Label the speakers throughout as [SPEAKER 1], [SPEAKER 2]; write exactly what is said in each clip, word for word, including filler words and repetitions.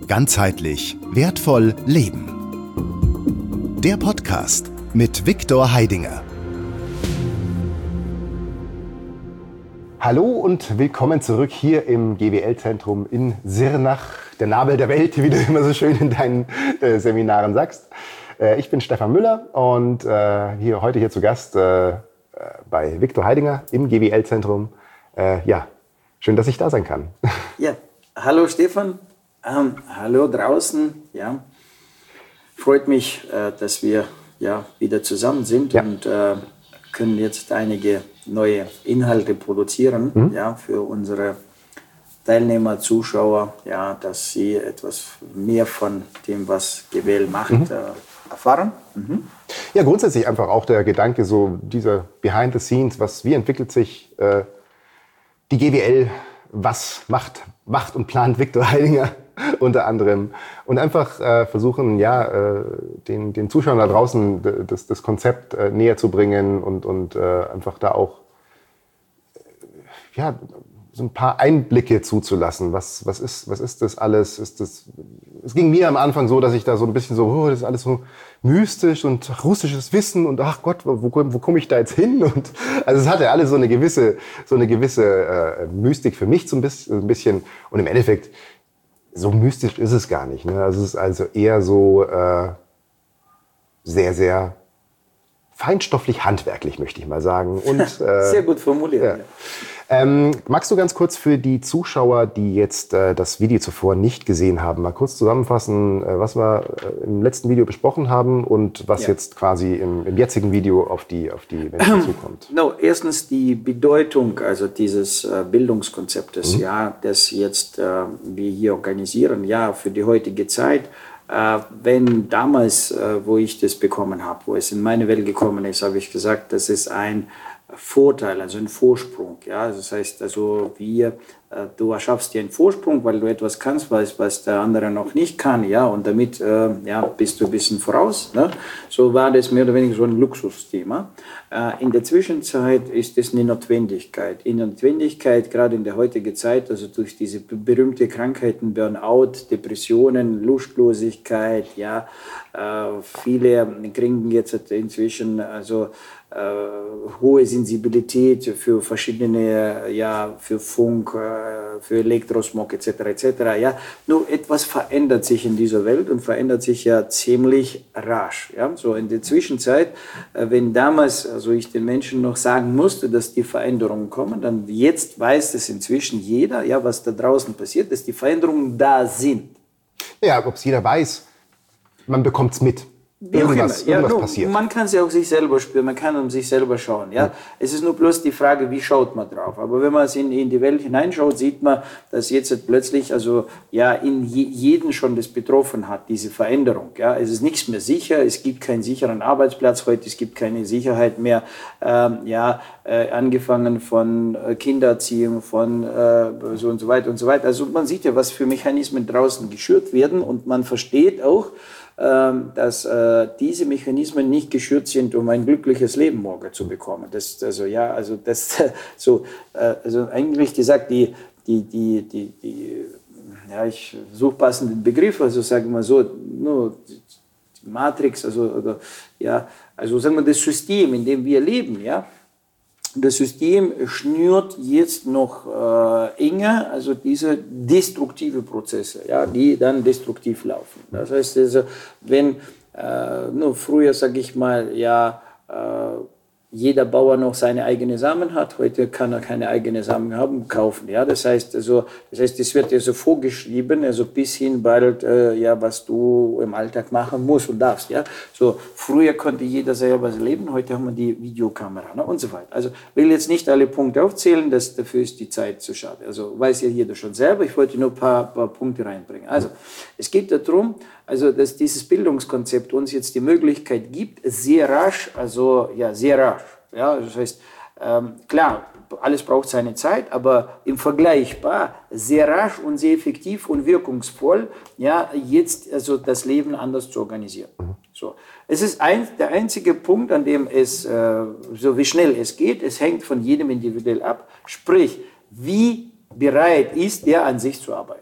[SPEAKER 1] Ganzheitlich wertvoll leben. Der Podcast mit Viktor Heidinger.
[SPEAKER 2] Hallo und willkommen zurück hier im G W L-Zentrum in Sirnach, der Nabel der Welt, wie du immer so schön in deinen äh, Seminaren sagst. Äh, ich bin Stefan Müller und äh, hier heute hier zu Gast äh, bei Viktor Heidinger im G W L-Zentrum. Äh, ja, schön, dass ich da sein kann.
[SPEAKER 3] Ja, hallo Stefan, ähm, hallo draußen. Ja, freut mich, äh, dass wir ja wieder zusammen sind ja. und äh, können jetzt einige neue Inhalte produzieren, mhm. ja, für unsere Teilnehmer, Zuschauer, ja, dass sie etwas mehr von dem, was G W L macht, mhm. äh, erfahren. Mhm.
[SPEAKER 2] Ja, grundsätzlich einfach auch der Gedanke, so dieser Behind the Scenes, was, wie entwickelt sich äh, die G W L, was macht, macht und plant Viktor Heidinger unter anderem und einfach äh, versuchen, ja, äh, den, den Zuschauern da draußen das, das Konzept äh, näher zu bringen und, und äh, einfach da auch äh, ja, so ein paar Einblicke zuzulassen. Was, was, ist, was ist das alles? Ist das, es ging mir am Anfang so, dass ich da so ein bisschen so, oh, das ist alles so mystisch und russisches Wissen und ach Gott, wo, wo, wo komme ich da jetzt hin? Und also es hatte alles so eine gewisse, so eine gewisse äh, Mystik für mich so ein bisschen, ein bisschen. Und im Endeffekt, so mystisch ist es gar nicht. Ne? Also es ist also eher so äh, sehr, sehr feinstofflich handwerklich, möchte ich mal sagen. Und, äh,
[SPEAKER 3] sehr gut formuliert.
[SPEAKER 2] Ja. Ähm, magst du ganz kurz für die Zuschauer, die jetzt äh, das Video zuvor nicht gesehen haben, mal kurz zusammenfassen, äh, was wir äh, im letzten Video besprochen haben und was ja. jetzt quasi im, im jetzigen Video auf die, auf die Menschen zukommt?
[SPEAKER 3] No, erstens die Bedeutung also dieses äh, Bildungskonzeptes, mhm. ja, das jetzt äh, wir hier organisieren, ja, für die heutige Zeit. Äh, wenn damals, äh, wo ich das bekommen habe, wo es in meine Welt gekommen ist, habe ich gesagt, das ist ein Vorteil, also ein Vorsprung. Ja? Das heißt, also wir, äh, du schaffst dir einen Vorsprung, weil du etwas kannst, was, was der andere noch nicht kann. Ja? Und damit äh, ja, bist du ein bisschen voraus. Ne? So war das mehr oder weniger so ein Luxusthema. Äh, in der Zwischenzeit ist es eine Notwendigkeit. In der Notwendigkeit, gerade in der heutigen Zeit, also durch diese berühmte Krankheiten, Burnout, Depressionen, Lustlosigkeit, ja, äh, viele kriegen jetzt inzwischen also Uh, hohe Sensibilität für verschiedene, ja, für Funk, uh, für Elektrosmog et cetera et cetera. Ja, nur etwas verändert sich in dieser Welt und verändert sich ja ziemlich rasch. Ja, so in der Zwischenzeit, uh, wenn damals, also ich den Menschen noch sagen musste, dass die Veränderungen kommen, dann jetzt weiß es inzwischen jeder, ja, was da draußen passiert, dass die Veränderungen da sind.
[SPEAKER 2] Ja, ob es jeder weiß, man bekommt es mit. Irgendwas,
[SPEAKER 3] ja,
[SPEAKER 2] irgendwas
[SPEAKER 3] nur,
[SPEAKER 2] passiert.
[SPEAKER 3] Man kann es auch sich selber spüren, man kann um sich selber schauen. Ja? Mhm. Es ist nur bloß die Frage, wie schaut man drauf. Aber wenn man in, in die Welt hineinschaut, sieht man, dass jetzt plötzlich also, ja, in je, jeden schon das betroffen hat, diese Veränderung. Ja? Es ist nichts mehr sicher, es gibt keinen sicheren Arbeitsplatz heute, es gibt keine Sicherheit mehr. Ähm, ja, äh, angefangen von äh, Kindererziehung, von äh, so und so weiter und so weiter. Also man sieht ja, was für Mechanismen draußen geschürt werden und man versteht auch, dass äh, diese Mechanismen nicht geschürt sind, um ein glückliches Leben morgen zu bekommen. Das, also ja, also das so, äh, also eigentlich gesagt, die, die, die, die, die ja, ich suche passenden Begriff, also sagen wir so, nur die Matrix, also oder, ja, also sagen wir das System, in dem wir leben, ja. Das System schnürt jetzt noch äh, enger, also diese destruktive Prozesse, ja, die dann destruktiv laufen. Das heißt, also, wenn äh, nur früher, sage ich mal, ja, äh, jeder Bauer noch seine eigenen Samen hat, heute kann er keine eigenen Samen haben, kaufen. Ja, das heißt, also, das heißt, es wird also vorgeschrieben, also bis hin bald, äh, ja, was du im Alltag machen musst und darfst. Ja, so früher konnte jeder selber leben, heute haben wir die Videokamera, ne, und so weiter. Also will jetzt nicht alle Punkte aufzählen, das, dafür ist die Zeit zu schade. Also weiß ja jeder schon selber. Ich wollte nur ein paar, paar Punkte reinbringen. Also es geht darum, also dass dieses Bildungskonzept uns jetzt die Möglichkeit gibt, sehr rasch, also ja, sehr rasch. Ja, das heißt, ähm, klar, alles braucht seine Zeit, aber im Vergleichbar sehr rasch und sehr effektiv und wirkungsvoll, ja, jetzt also das Leben anders zu organisieren. So. Es ist ein, der einzige Punkt, an dem es, äh, so wie schnell es geht, es hängt von jedem individuell ab, sprich, wie bereit ist er, an sich zu arbeiten.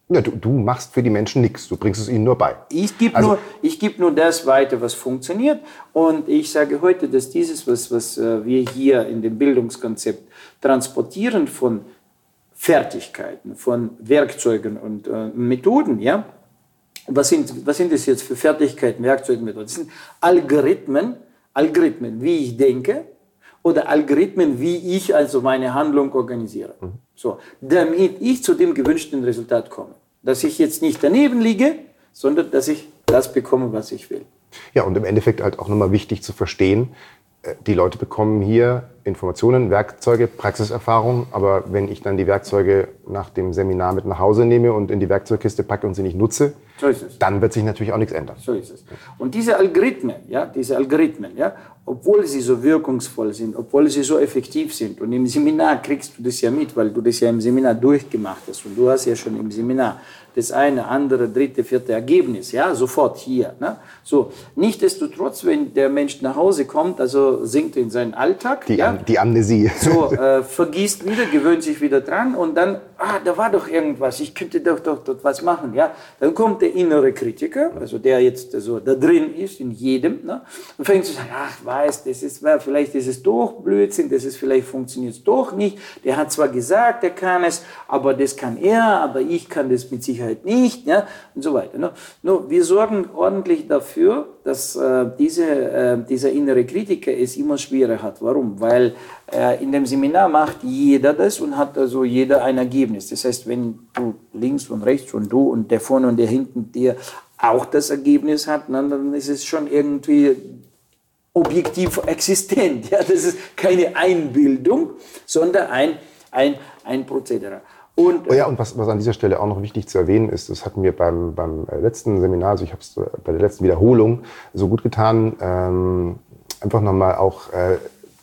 [SPEAKER 2] Ja, du, du machst für die Menschen nichts, du bringst es ihnen nur bei.
[SPEAKER 3] Ich gebe
[SPEAKER 2] also,
[SPEAKER 3] nur, ich geb nur das weiter, was funktioniert. Und ich sage heute, dass dieses, was, was wir hier in dem Bildungskonzept transportieren von Fertigkeiten, von Werkzeugen und äh, Methoden, ja, was sind, was sind das jetzt für Fertigkeiten, Werkzeuge, Methoden? Das sind Algorithmen, Algorithmen, wie ich denke, oder Algorithmen, wie ich also meine Handlung organisiere. Mhm. So, damit ich zu dem gewünschten Resultat komme. Dass ich jetzt nicht daneben liege, sondern dass ich das bekomme, was ich will.
[SPEAKER 2] Ja, und im Endeffekt halt auch nochmal wichtig zu verstehen, die Leute bekommen hier Informationen, Werkzeuge, Praxiserfahrung, aber wenn ich dann die Werkzeuge nach dem Seminar mit nach Hause nehme und in die Werkzeugkiste packe und sie nicht nutze, so ist es. Dann wird sich natürlich auch nichts ändern.
[SPEAKER 3] So ist es. Und diese Algorithmen, ja, diese Algorithmen, ja, obwohl sie so wirkungsvoll sind, obwohl sie so effektiv sind, und im Seminar kriegst du das ja mit, weil du das ja im Seminar durchgemacht hast und du hast ja schon im Seminar das eine, andere, dritte, vierte Ergebnis, ja, sofort hier. Ne? So, nichtsdestotrotz, wenn der Mensch nach Hause kommt, also sinkt in seinen Alltag,
[SPEAKER 2] die,
[SPEAKER 3] ja,
[SPEAKER 2] Am, die Amnesie.
[SPEAKER 3] So, äh, vergisst wieder, gewöhnt sich wieder dran und dann, ah, da war doch irgendwas, ich könnte doch, doch dort was machen, ja. Dann kommt der innere Kritiker, also der jetzt also da drin ist, in jedem, ne, und fängt zu sagen, ach, weiß, das ist, vielleicht ist es doch Blödsinn, das ist, vielleicht funktioniert es doch nicht, der hat zwar gesagt, er kann es, aber das kann er, aber ich kann das mit Sicherheit nicht, ja, und so weiter. Ne. Nur, wir sorgen ordentlich dafür, dass äh, diese, äh, dieser innere Kritiker es immer schwerer hat. Warum? Weil äh, in dem Seminar macht jeder das und hat also jeder ein Ergebnis. Das heißt, wenn du links und rechts und du und der vorne und der hinten dir auch das Ergebnis hat, dann ist es schon irgendwie objektiv existent. Ja? Das ist keine Einbildung, sondern ein, ein, ein Prozedere. Und,
[SPEAKER 2] oh ja, und was, was an dieser Stelle auch noch wichtig zu erwähnen ist, das hatten wir beim, beim letzten Seminar, also ich habe es bei der letzten Wiederholung so gut getan, ähm, einfach nochmal auch, äh,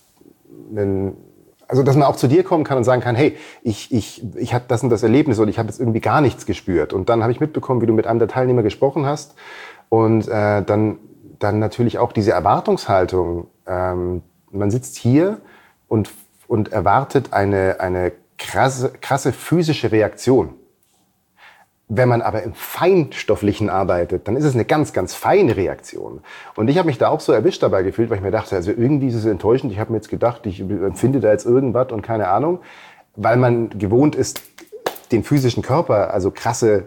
[SPEAKER 2] einen, also dass man auch zu dir kommen kann und sagen kann, hey, ich, ich, ich hatte das und das Erlebnis oder ich habe jetzt irgendwie gar nichts gespürt. Und dann habe ich mitbekommen, wie du mit einem der Teilnehmer gesprochen hast und äh, dann, dann natürlich auch diese Erwartungshaltung. Ähm, man sitzt hier und, und erwartet eine, eine Krasse, krasse physische Reaktion. Wenn man aber im Feinstofflichen arbeitet, dann ist es eine ganz, ganz feine Reaktion. Und ich habe mich da auch so erwischt dabei gefühlt, weil ich mir dachte, also irgendwie ist es enttäuschend. Ich habe mir jetzt gedacht, ich empfinde da jetzt irgendwas und keine Ahnung, weil man gewohnt ist, den physischen Körper, also krasse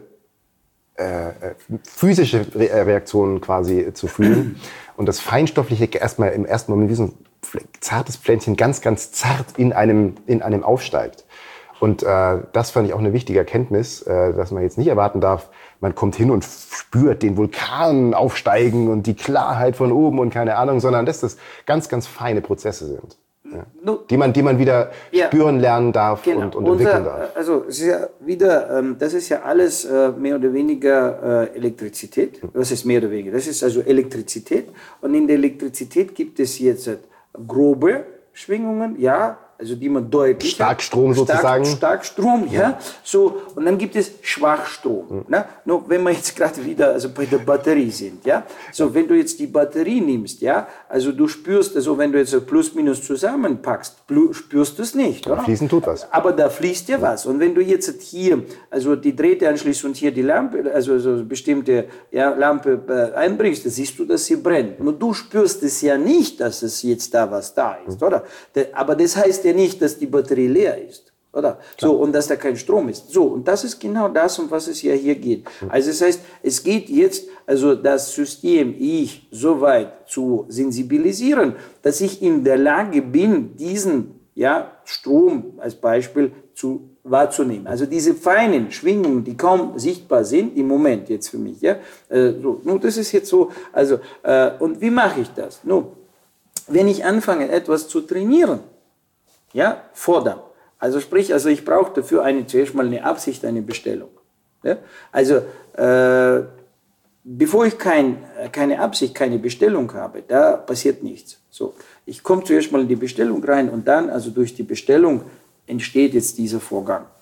[SPEAKER 2] äh, physische Re- Reaktionen quasi zu fühlen. Und das Feinstoffliche erstmal im ersten Moment wie so ein zartes Pflänzchen ganz, ganz zart in einem, in einem aufsteigt. Und äh, das fand ich auch eine wichtige Erkenntnis, äh, dass man jetzt nicht erwarten darf, man kommt hin und spürt den Vulkan aufsteigen und die Klarheit von oben und keine Ahnung, sondern dass das ganz, ganz feine Prozesse sind, ja, no, die man, die man wieder ja, spüren lernen darf, genau, und, und entwickeln
[SPEAKER 3] unser,
[SPEAKER 2] darf.
[SPEAKER 3] Also es ist ja wieder, ähm, das ist ja alles äh, mehr oder weniger äh, Elektrizität. Was ist mehr oder weniger? Das ist also Elektrizität. Und in der Elektrizität gibt es jetzt äh, grobe Schwingungen, ja, also die man deutlich
[SPEAKER 2] Starkstrom
[SPEAKER 3] Stark,
[SPEAKER 2] sozusagen.
[SPEAKER 3] Starkstrom, ja. ja. So, und dann gibt es Schwachstrom. Mhm. Ne? Nur wenn wir jetzt gerade wieder also bei der Batterie sind, ja. So, wenn du jetzt die Batterie nimmst, ja, also du spürst, also wenn du jetzt Plus Minus zusammenpackst, spürst du es nicht, oder?
[SPEAKER 2] Fließen tut was.
[SPEAKER 3] Aber da fließt ja was. Und wenn du jetzt hier also die Drähte anschließt und hier die Lampe, also so bestimmte ja, Lampe äh, einbringst, dann siehst du, dass sie brennt. Nur du spürst es ja nicht, dass es jetzt da was da ist, mhm. oder? Aber das heißt ja nicht, dass die Batterie leer ist, oder? So, und dass da kein Strom ist. So, und das ist genau das, um was es ja hier geht. Also das heißt, es geht jetzt, also das System ich so weit zu sensibilisieren, dass ich in der Lage bin, diesen ja, Strom als Beispiel zu wahrzunehmen. Also diese feinen Schwingungen, die kaum sichtbar sind, im Moment jetzt für mich, ja, äh, so, nun, das ist jetzt so, also, äh, und wie mache ich das? Nun, wenn ich anfange, etwas zu trainieren, ja, fordern. Also sprich, also ich brauche dafür eine, zuerst mal eine Absicht, eine Bestellung. Ja? Also äh, bevor ich kein, keine Absicht, keine Bestellung habe, da passiert nichts. So, ich komme zuerst mal in die Bestellung rein und dann, also durch die Bestellung entsteht jetzt dieser Vorgang.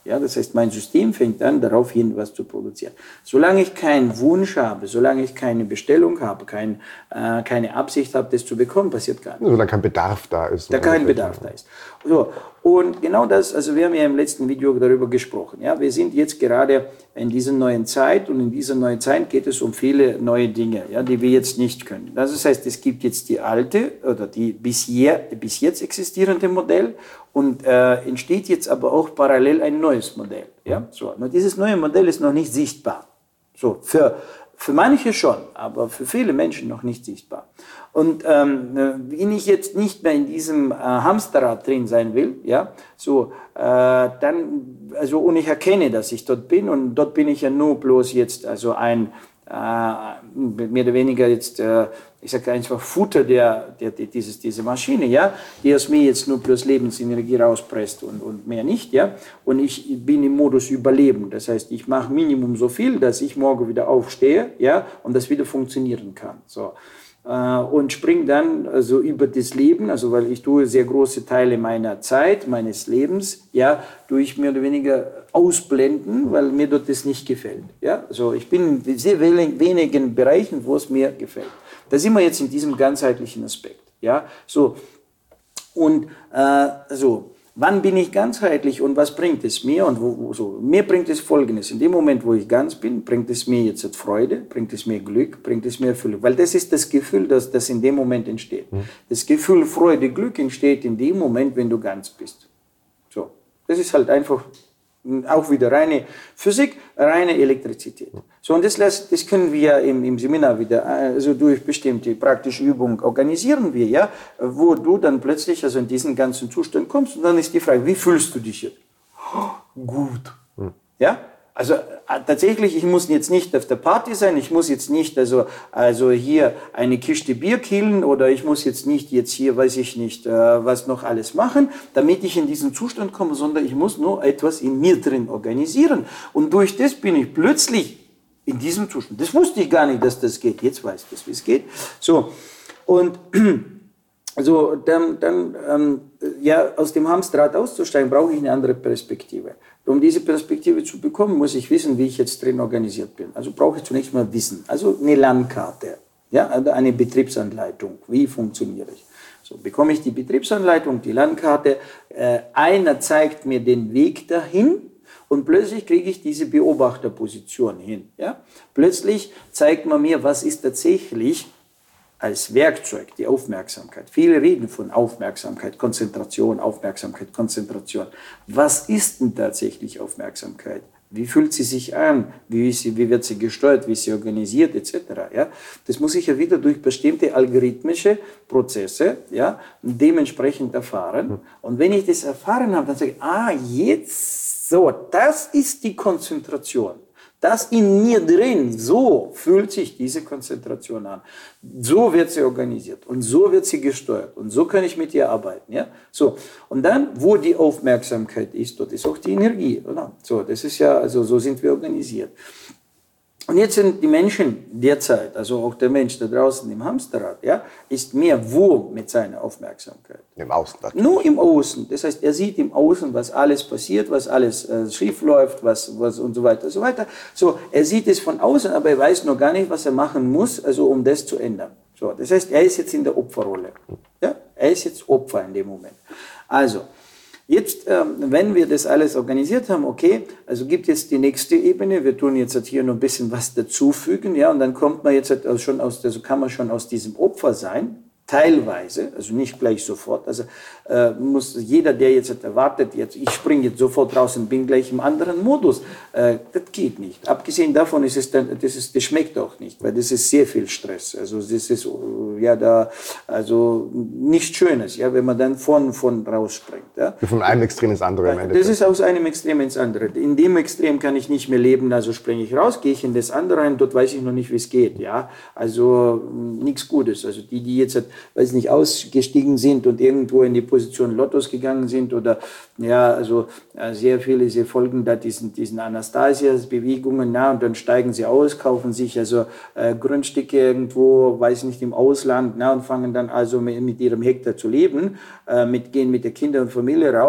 [SPEAKER 3] Ja, das heißt, mein System fängt an, darauf hin, was zu produzieren. Solange ich keinen Wunsch habe, solange ich keine Bestellung habe, kein, äh, keine Absicht habe, das zu bekommen, passiert gar nichts.
[SPEAKER 2] Solange kein Bedarf da ist.
[SPEAKER 3] Da kein Bedarf da ist. So, und genau das, also wir haben ja im letzten Video darüber gesprochen. Ja, wir sind jetzt gerade in dieser neuen Zeit und in dieser neuen Zeit geht es um viele neue Dinge, ja, die wir jetzt nicht können. Das heißt, es gibt jetzt die alte oder die bisher, bis jetzt existierende Modell und äh, entsteht jetzt aber auch parallel ein neues Modell. Ja, so. Nur dieses neue Modell ist noch nicht sichtbar. So, für, für manche schon, aber für viele Menschen noch nicht sichtbar. Und ähm, wenn ich jetzt nicht mehr in diesem äh, Hamsterrad drin sein will, ja, so, äh, dann, also, und ich erkenne, dass ich dort bin, und dort bin ich ja nur bloß jetzt, also ein, äh, mehr oder weniger jetzt, äh, ich sage einfach Futter der, der, der dieses, diese Maschine, ja, die aus mir jetzt nur bloß Lebensenergie rauspresst und, und mehr nicht, ja, und ich bin im Modus Überleben, das heißt, ich mache Minimum so viel, dass ich morgen wieder aufstehe, ja, und das wieder funktionieren kann, so. Und springe dann also über das Leben, also weil ich tue sehr große Teile meiner Zeit, meines Lebens, ja, durch mehr oder weniger ausblenden, weil mir dort das nicht gefällt. Ja, also ich bin in sehr wenigen Bereichen, wo es mir gefällt. Da sind wir jetzt in diesem ganzheitlichen Aspekt. Ja, so und äh, so. Wann bin ich ganzheitlich und was bringt es mir? Und wo, wo, so. Mir bringt es Folgendes. In dem Moment, wo ich ganz bin, bringt es mir jetzt Freude, bringt es mir Glück, bringt es mir Erfüllung. Weil das ist das Gefühl, das, das in dem Moment entsteht. Mhm. Das Gefühl Freude, Glück entsteht in dem Moment, wenn du ganz bist. So. Das ist halt einfach auch wieder reine Physik, reine Elektrizität. So, und das, das können wir im, im Seminar wieder, also durch bestimmte praktische Übungen organisieren wir, ja, wo du dann plötzlich also in diesen ganzen Zustand kommst, und dann ist die Frage, wie fühlst du dich jetzt? Oh, gut. Hm. Ja? Also tatsächlich, ich muss jetzt nicht auf der Party sein, ich muss jetzt nicht also, also hier eine Kiste Bier killen oder ich muss jetzt nicht jetzt hier, weiß ich nicht, äh, was noch alles machen, damit ich in diesen Zustand komme, sondern ich muss nur etwas in mir drin organisieren. Und durch das bin ich plötzlich in diesem Zustand. Das wusste ich gar nicht, dass das geht. Jetzt weiß ich, wie es geht. So, und also dann, dann ähm, ja, aus dem Hamsterrad auszusteigen, brauche ich eine andere Perspektive. Um diese Perspektive zu bekommen, muss ich wissen, wie ich jetzt drin organisiert bin. Also brauche ich zunächst mal Wissen, also eine Landkarte, ja, eine Betriebsanleitung. Wie funktioniere ich? So bekomme ich die Betriebsanleitung, die Landkarte. Äh, einer zeigt mir den Weg dahin. Und plötzlich kriege ich diese Beobachterposition hin. Ja? Plötzlich zeigt man mir, was ist tatsächlich als Werkzeug die Aufmerksamkeit. Viele reden von Aufmerksamkeit, Konzentration, Aufmerksamkeit, Konzentration. Was ist denn tatsächlich Aufmerksamkeit? Wie fühlt sie sich an? Wie, ist sie, wie wird sie gesteuert? Wie ist sie organisiert? Etc. Ja? Das muss ich ja wieder durch bestimmte algorithmische Prozesse, ja, dementsprechend erfahren. Und wenn ich das erfahren habe, dann sage ich, ah, jetzt, so, das ist die Konzentration. Das in mir drin, so fühlt sich diese Konzentration an. So wird sie organisiert und so wird sie gesteuert und so kann ich mit ihr arbeiten. Ja? So. Und dann, wo die Aufmerksamkeit ist, dort ist auch die Energie. Oder? So, das ist ja, also so sind wir organisiert. Und jetzt sind die Menschen derzeit, also auch der Mensch da draußen im Hamsterrad, ja, ist mehr wo mit seiner Aufmerksamkeit?
[SPEAKER 2] Im Außen. Natürlich.
[SPEAKER 3] Nur im Außen. Das heißt, er sieht im Außen, was alles passiert, was alles äh, schief läuft, was, was und so weiter und so weiter. So, er sieht es von außen, aber er weiß noch gar nicht, was er machen muss, also um das zu ändern. So, das heißt, er ist jetzt in der Opferrolle. Ja? Er ist jetzt Opfer in dem Moment. Also, jetzt, ähm, wenn wir das alles organisiert haben, okay, also gibt jetzt die nächste Ebene, wir tun jetzt halt hier noch ein bisschen was dazufügen, ja, und dann kommt man jetzt halt auch schon aus, also kann man schon aus diesem Opfer sein, teilweise, also nicht gleich sofort, also äh, muss jeder, der jetzt halt erwartet, jetzt, ich springe jetzt sofort raus und bin gleich im anderen Modus, äh, das geht nicht. Abgesehen davon ist es dann, das ist, das schmeckt auch nicht, weil das ist sehr viel Stress, also das ist, ja, da, also nichts Schönes, ja, wenn man dann von, von rausspringt, ja.
[SPEAKER 2] Von einem Extrem ins andere im Endeffekt.
[SPEAKER 3] Das ist aus einem Extrem ins andere. In dem Extrem kann ich nicht mehr leben, also springe ich raus, gehe ich in das andere rein, dort weiß ich noch nicht, wie es geht, ja. Also nichts Gutes. Also die, die jetzt, weiß nicht, ausgestiegen sind und irgendwo in die Position Lottos gegangen sind oder, ja, also sehr viele, sie folgen da diesen, diesen Anastasias-Bewegungen, na, und dann steigen sie aus, kaufen sich also äh, Grundstücke irgendwo, weiß nicht, im Ausland, na, und fangen dann also mit, mit ihrem Hektar zu leben, äh, mit, gehen mit der Kinder und Familie raus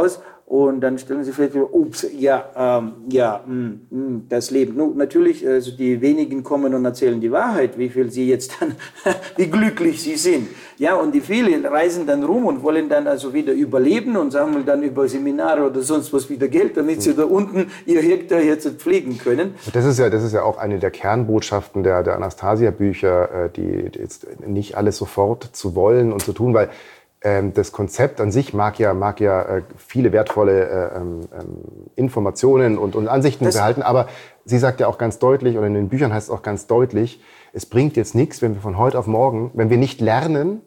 [SPEAKER 3] Und dann stellen Sie vielleicht, ups, ja, ähm, ja, mh, mh, das Leben. Nun, natürlich, also die wenigen kommen und erzählen die Wahrheit, wie viel sie jetzt dann, wie glücklich sie sind. Ja, und die vielen reisen dann rum und wollen dann also wieder überleben und sammeln dann über Seminare oder sonst was wieder Geld, damit sie da unten ihr Hektar jetzt pflegen können.
[SPEAKER 2] Das ist ja, das ist ja auch eine der Kernbotschaften der, der Anastasia-Bücher, die, die jetzt nicht alles sofort zu wollen und zu tun, weil ähm, das Konzept an sich mag ja, mag ja äh, viele wertvolle äh, ähm, Informationen und, und Ansichten das behalten, aber sie sagt ja auch ganz deutlich, oder in den Büchern heißt es auch ganz deutlich, es bringt jetzt nichts, wenn wir von heute auf morgen, wenn wir nicht lernen.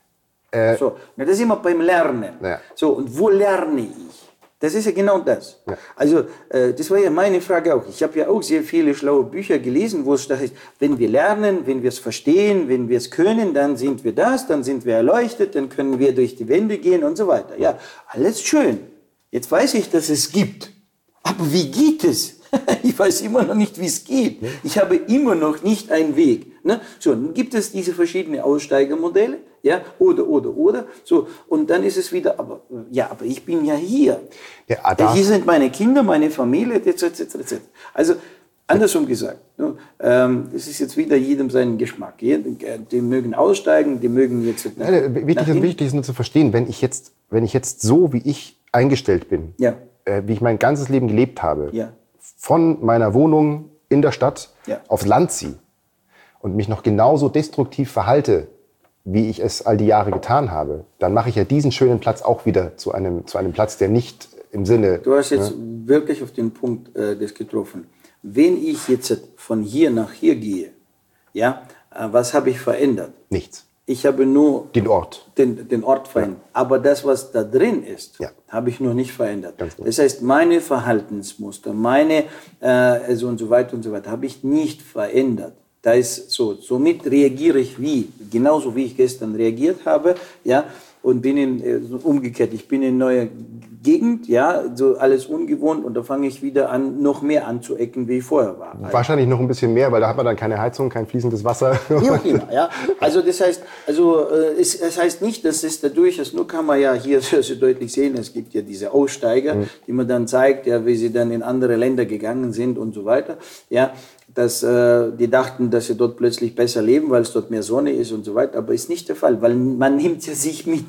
[SPEAKER 2] Äh,
[SPEAKER 3] so, das ist immer beim Lernen.
[SPEAKER 2] Ja.
[SPEAKER 3] So, und wo lerne ich? Das ist ja genau das.
[SPEAKER 2] Ja.
[SPEAKER 3] Also, äh, das war ja meine Frage auch. Ich habe ja auch sehr viele schlaue Bücher gelesen, wo es da heißt, wenn wir lernen, wenn wir es verstehen, wenn wir es können, dann sind wir das, dann sind wir erleuchtet, dann können wir durch die Wände gehen und so weiter. Ja, alles schön. Jetzt weiß ich, dass es gibt. Aber wie geht es? Ich weiß immer noch nicht, wie es geht. Ich habe immer noch nicht einen Weg. Ne? So, dann gibt es diese verschiedenen Aussteigermodelle, ja, oder, oder, oder. So, und dann ist es wieder, aber, ja, aber ich bin ja hier.
[SPEAKER 2] Ja,
[SPEAKER 3] ja, hier sind meine Kinder, meine Familie, et cetera, et cetera. Also, andersrum gesagt, ne, ähm, das ist jetzt wieder jedem seinen Geschmack. Die mögen aussteigen, die mögen jetzt... Nach,
[SPEAKER 2] ja, wichtig, ist, wichtig ist nur zu verstehen, wenn ich jetzt, wenn ich jetzt so, wie ich eingestellt bin,
[SPEAKER 3] ja.
[SPEAKER 2] äh, wie ich mein ganzes Leben gelebt habe,
[SPEAKER 3] ja.
[SPEAKER 2] von meiner Wohnung in der Stadt
[SPEAKER 3] ja.
[SPEAKER 2] aufs Land ziehe und mich noch genauso destruktiv verhalte, wie ich es all die Jahre getan habe, dann mache ich ja diesen schönen Platz auch wieder zu einem, zu einem Platz, der nicht im Sinne...
[SPEAKER 3] Du hast jetzt
[SPEAKER 2] ne?
[SPEAKER 3] wirklich auf den Punkt äh, das getroffen. Wenn ich jetzt von hier nach hier gehe, ja, äh, was habe ich verändert?
[SPEAKER 2] Nichts.
[SPEAKER 3] Ich habe nur
[SPEAKER 2] den Ort,
[SPEAKER 3] den, den Ort verändert. Ja. Aber das, was da drin ist,
[SPEAKER 2] ja.
[SPEAKER 3] habe ich noch nicht verändert.
[SPEAKER 2] Ganz gut.
[SPEAKER 3] Das heißt, meine Verhaltensmuster, meine äh, also und so weiter und so weiter, habe ich nicht verändert. Da ist so, somit reagiere ich wie, genauso wie ich gestern reagiert habe, ja, und bin in, äh, umgekehrt, ich bin in neuer Gegend, ja, so alles ungewohnt und da fange ich wieder an, noch mehr anzuecken, wie ich vorher war.
[SPEAKER 2] Wahrscheinlich noch ein bisschen mehr, weil da hat man dann keine Heizung, kein fließendes Wasser.
[SPEAKER 3] Wie auch immer, ja. Also das heißt, also äh, es, es heißt nicht, dass es dadurch ist, nur kann man ja hier so deutlich sehen, es gibt ja diese Aussteiger, mhm. die man dann zeigt, ja, wie sie dann in andere Länder gegangen sind und so weiter, ja. Dass äh, die dachten, dass sie dort plötzlich besser leben, weil es dort mehr Sonne ist und so weiter. Aber ist nicht der Fall, weil man nimmt ja sich mit.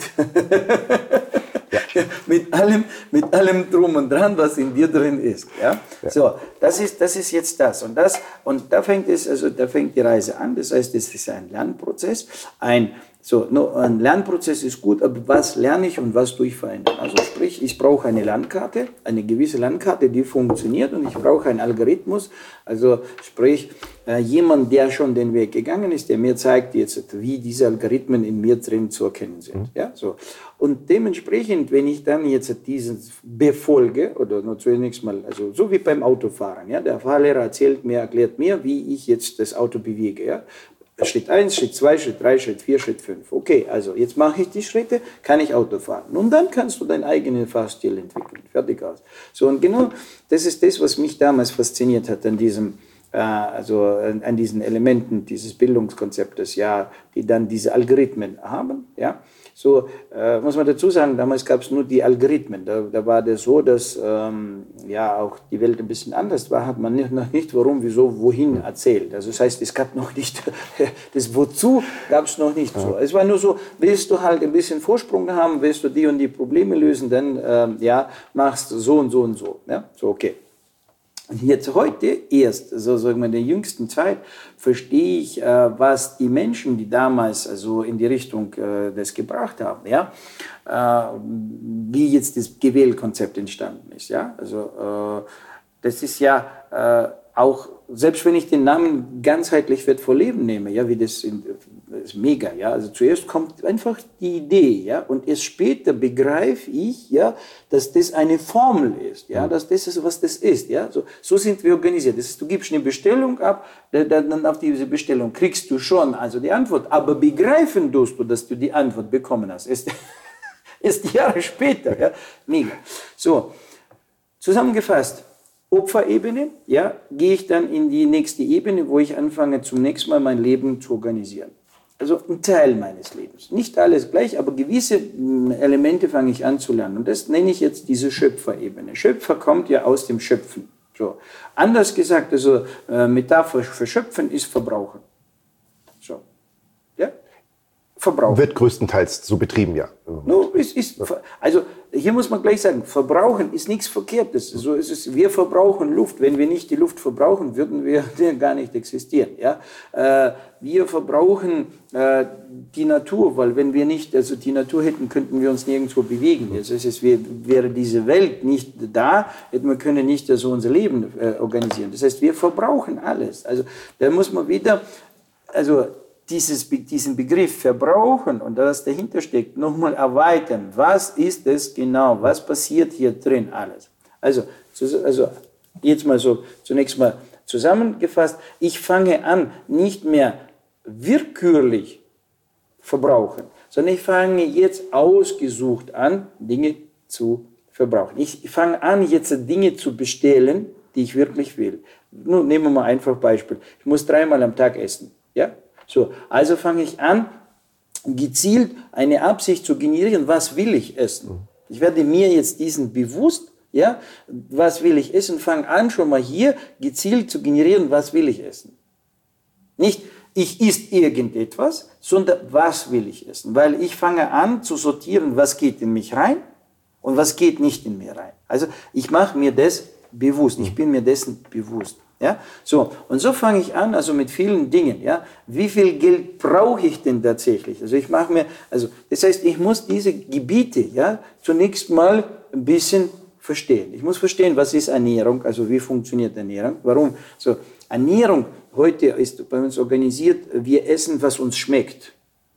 [SPEAKER 3] ja. mit allem, mit allem drum und dran, was in dir drin ist. Ja? Ja. So, das ist, das ist jetzt das und das. Und da fängt es, also da fängt die Reise an. Das heißt, es ist ein Lernprozess. Ein So, no, ein Lernprozess ist gut, aber was lerne ich und was tue ich verändern? Also sprich, ich brauche eine Landkarte, eine gewisse Landkarte, die funktioniert und ich brauche einen Algorithmus, also sprich, äh, jemand, der schon den Weg gegangen ist, der mir zeigt jetzt, wie diese Algorithmen in mir drin zu erkennen sind. Mhm. Ja, so. Und dementsprechend, wenn ich dann jetzt dieses befolge, oder nur zunächst mal, also so wie beim Autofahren, ja, der Fahrlehrer erzählt mir, erklärt mir, wie ich jetzt das Auto bewege, ja. Schritt eins, Schritt zwei, Schritt drei, Schritt vier, Schritt fünf. Okay, also jetzt mache ich die Schritte, kann ich Auto fahren. Und dann kannst du deinen eigenen Fahrstil entwickeln. Fertig aus. So, und genau das ist das, was mich damals fasziniert hat an diesem, äh, also an, an diesen Elementen dieses Bildungskonzeptes, ja, die dann diese Algorithmen haben, ja. So, äh, muss man dazu sagen, damals gab es nur die Algorithmen. Da, da war das so, dass ähm, ja auch die Welt ein bisschen anders war, hat man nicht, noch nicht warum, wieso, wohin erzählt. Also das heißt, es gab noch nicht, das Wozu gab es noch nicht so. Es war nur so, willst du halt ein bisschen Vorsprung haben, willst du die und die Probleme lösen, dann ähm, ja, machst du so und so und so. Ja? So, okay. Und jetzt heute erst, also sagen wir in der jüngsten Zeit, verstehe ich, äh, was die Menschen, die damals also in die Richtung äh, das gebracht haben, ja, äh, wie jetzt das G W L-Konzept entstanden ist, ja, also äh, das ist ja äh, auch, selbst wenn ich den Namen ganzheitlich wertvoll Leben nehme, ja, wie das in, ist mega, ja, also zuerst kommt einfach die Idee, ja, und erst später begreife ich, ja, dass das eine Formel ist, ja, dass das ist, was das ist, ja, so, so sind wir organisiert. Das ist, du gibst eine Bestellung ab, dann auf diese Bestellung kriegst du schon also die Antwort, aber begreifen tust du, dass du die Antwort bekommen hast, erst, erst Jahre später, ja, mega. So, zusammengefasst, Opferebene, ja, gehe ich dann in die nächste Ebene, wo ich anfange, zum nächsten Mal mein Leben zu organisieren. Also ein Teil meines Lebens. Nicht alles gleich, aber gewisse Elemente fange ich an zu lernen. Und das nenne ich jetzt diese Schöpferebene. Schöpfer kommt ja aus dem Schöpfen. So. Anders gesagt, also äh, Metapher für Schöpfen ist Verbrauchen. So. Ja? Verbrauchen.
[SPEAKER 2] Wird größtenteils so betrieben, ja.
[SPEAKER 3] No, es ist, also hier muss man gleich sagen, Verbrauchen ist nichts Verkehrtes. So ist es, wir verbrauchen Luft. Wenn wir nicht die Luft verbrauchen, würden wir gar nicht existieren. Ja? Äh, wir verbrauchen äh, die Natur, weil wenn wir nicht, also die Natur hätten, könnten wir uns nirgendwo bewegen. Also es ist, wir, wäre diese Welt nicht da, hätten wir können nicht so unser Leben äh, organisieren. Das heißt, wir verbrauchen alles. Also da muss man wieder, also Dieses, diesen Begriff verbrauchen und was dahinter steckt, nochmal erweitern. Was ist es genau? Was passiert hier drin alles? Also, also jetzt mal so zunächst mal zusammengefasst. Ich fange an, nicht mehr willkürlich verbrauchen, sondern ich fange jetzt ausgesucht an, Dinge zu verbrauchen. Ich fange an, jetzt Dinge zu bestellen, die ich wirklich will. Nun, nehmen wir mal einfach ein Beispiel. Ich muss dreimal am Tag essen. Ja? So, also fange ich an, gezielt eine Absicht zu generieren, was will ich essen. Ich werde mir jetzt diesen bewusst, ja, was will ich essen, fange an, schon mal hier gezielt zu generieren, was will ich essen. Nicht, ich esse irgendetwas, sondern was will ich essen. Weil ich fange an zu sortieren, was geht in mich rein und was geht nicht in mir rein. Also ich mache mir das bewusst, ich bin mir dessen bewusst. Ja, so, und so fange ich an, also mit vielen Dingen, ja, wie viel Geld brauche ich denn tatsächlich? Also ich mache mir, also das heißt, ich muss diese Gebiete, ja, zunächst mal ein bisschen verstehen. Ich muss verstehen, was ist Ernährung, also wie funktioniert Ernährung, warum, so, Ernährung heute ist bei uns organisiert, wir essen, was uns schmeckt.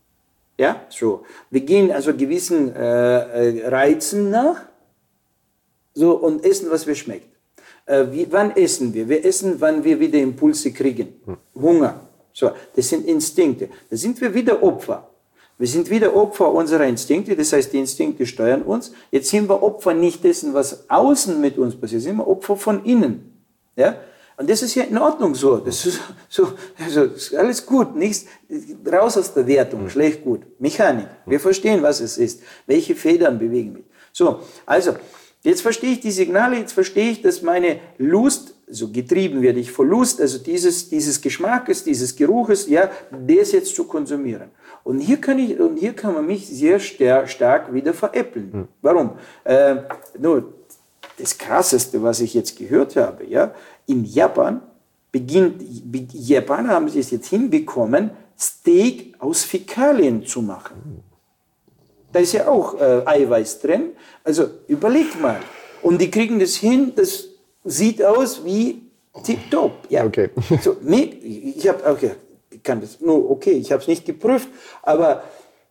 [SPEAKER 3] Ja, so, wir gehen also gewissen äh, Reizen nach, so, und essen, was wir schmeckt. Wie, wann essen wir? Wir essen, wann wir wieder Impulse kriegen. Hunger. So, das sind Instinkte. Da sind wir wieder Opfer. Wir sind wieder Opfer unserer Instinkte, das heißt, die Instinkte steuern uns. Jetzt sind wir Opfer nicht dessen, was außen mit uns passiert, sind wir Opfer von innen. Ja? Und das ist ja in Ordnung so. Das ist so, also ist alles gut. Nichts, raus aus der Wertung, schlecht, gut. Mechanik. Wir verstehen, was es ist. Welche Federn bewegen mich. So, also, jetzt verstehe ich die Signale, jetzt verstehe ich, dass meine Lust, so getrieben werde ich von Lust, also dieses, dieses Geschmackes, dieses Geruches, ja, das jetzt zu konsumieren. Und hier kann ich, und hier kann man mich sehr stark, stark wieder veräppeln. Hm. Warum? Äh, nur, das Krasseste, was ich jetzt gehört habe, ja, in Japan beginnt, die Japaner haben es jetzt hinbekommen, Steak aus Fäkalien zu machen. Da ist ja auch äh, Eiweiß drin. Also überleg mal. Und die kriegen das hin, das sieht aus wie tipptopp. Ja.
[SPEAKER 2] Okay.
[SPEAKER 3] So, nee, ich habe, okay, ich kann das, nur okay, ich habe es nicht geprüft, aber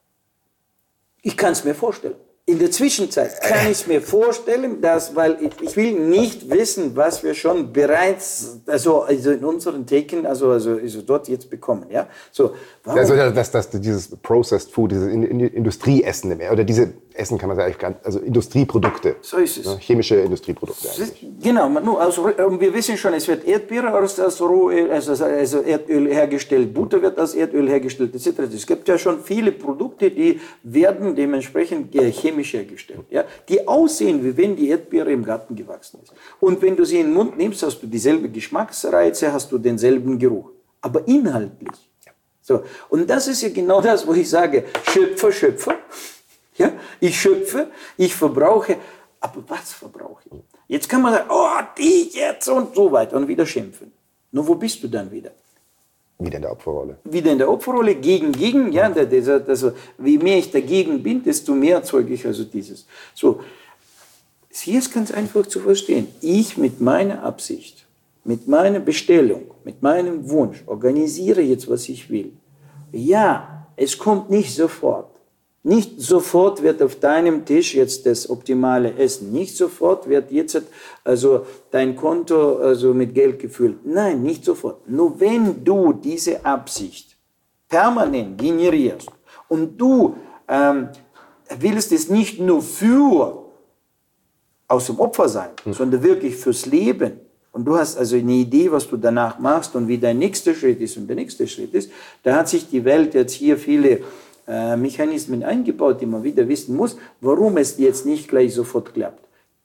[SPEAKER 3] ich kann es mir vorstellen. In der Zwischenzeit kann ich es mir vorstellen, dass, weil ich, ich will nicht wissen, was wir schon bereits, also, also in unseren Theken, also, also, also dort jetzt bekommen, ja. So, warum?
[SPEAKER 2] Also das, das, dieses Processed Food, dieses Industrieessen, oder diese Essen kann man sagen, also Industrieprodukte.
[SPEAKER 3] So ist es.
[SPEAKER 2] Ja, chemische Industrieprodukte.
[SPEAKER 3] Genau, nur also, wir wissen schon, es wird Erdbeere aus, aus Rohöl, also, also Erdöl hergestellt, Butter wird aus Erdöl hergestellt, et cetera. Es gibt ja schon viele Produkte, die werden dementsprechend chemisch hergestellt, ja, die aussehen, wie wenn die Erdbeere im Garten gewachsen ist. Und wenn du sie in den Mund nimmst, hast du dieselbe Geschmacksreize, hast du denselben Geruch, aber inhaltlich. So, und das ist ja genau das, wo ich sage, Schöpfer, Schöpfer, ja, ich schöpfe, ich verbrauche, aber was verbrauche ich? Jetzt kann man sagen, oh, die jetzt und so weiter und wieder schimpfen. Nur wo bist du dann wieder?
[SPEAKER 2] Wieder in der Opferrolle.
[SPEAKER 3] Wieder in der Opferrolle, gegen, gegen, ja, dieser, also, wie mehr ich dagegen bin, desto mehr erzeuge ich also dieses. So, hier ist ganz einfach zu verstehen. Ich mit meiner Absicht, mit meiner Bestellung, mit meinem Wunsch organisiere jetzt, was ich will. Ja, es kommt nicht sofort. Nicht sofort wird auf deinem Tisch jetzt das optimale Essen. Nicht sofort wird jetzt also dein Konto also mit Geld gefüllt. Nein, nicht sofort. Nur wenn du diese Absicht permanent generierst und du ähm, willst es nicht nur für aus dem Opfer sein, mhm. sondern wirklich fürs Leben. und du hast also eine Idee, was du danach machst und wie dein nächster Schritt ist und der nächste Schritt ist, da hat sich die Welt jetzt hier viele äh, Mechanismen eingebaut, die man wieder wissen muss, warum es jetzt nicht gleich sofort klappt.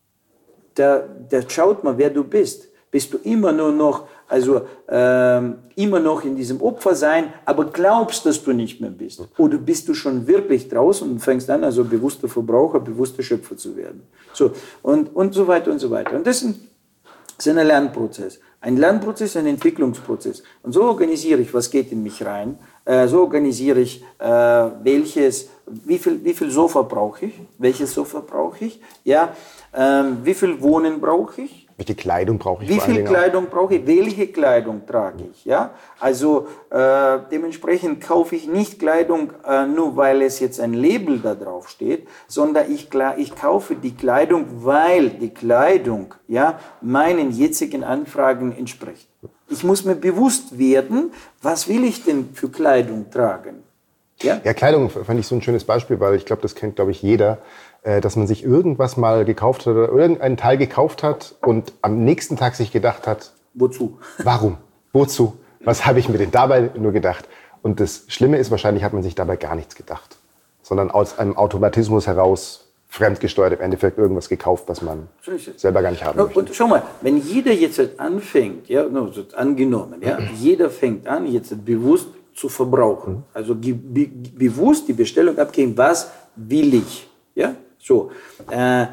[SPEAKER 3] Da, da schaut man, wer du bist. Bist du immer nur noch, also ähm, immer noch in diesem Opfersein, aber glaubst, dass du nicht mehr bist? Oder bist du schon wirklich draußen und fängst an, also bewusster Verbraucher, bewusster Schöpfer zu werden? So, und, und so weiter und so weiter. Und das ist ein, das ist ein Lernprozess. Ein Lernprozess, ein Entwicklungsprozess. Und so organisiere ich, was geht in mich rein. Äh, so organisiere ich, äh, welches, wie viel, wie viel Sofa brauche ich, welches Sofa brauche ich, ja, ähm, wie viel Wohnen brauche ich.
[SPEAKER 2] Welche Kleidung brauche ich?
[SPEAKER 3] Wie viel Kleidung brauche ich? Welche Kleidung trage ich? Ja? Also äh, dementsprechend kaufe ich nicht Kleidung äh, nur, weil es jetzt ein Label da drauf steht, sondern ich, ich kaufe die Kleidung, weil die Kleidung ja, meinen jetzigen Anfragen entspricht. Ich muss mir bewusst werden, was will ich denn für Kleidung tragen? Ja,
[SPEAKER 2] ja, Kleidung fand ich so ein schönes Beispiel, weil ich glaube, das kennt, glaube ich, jeder, äh, dass man sich irgendwas mal gekauft hat oder irgendeinen Teil gekauft hat und am nächsten Tag sich gedacht hat,
[SPEAKER 3] wozu?
[SPEAKER 2] Warum? Wozu? Was habe ich mir denn dabei nur gedacht? Und das Schlimme ist, wahrscheinlich hat man sich dabei gar nichts gedacht, sondern aus einem Automatismus heraus fremdgesteuert im Endeffekt irgendwas gekauft, was man selber gar nicht haben möchte.
[SPEAKER 3] Und schau mal, wenn jeder jetzt anfängt, ja, also angenommen, ja, jeder fängt an, jetzt bewusst zu verbrauchen. Also be be bewusst die Bestellung abgeben, was will ich. Ja? So, äh,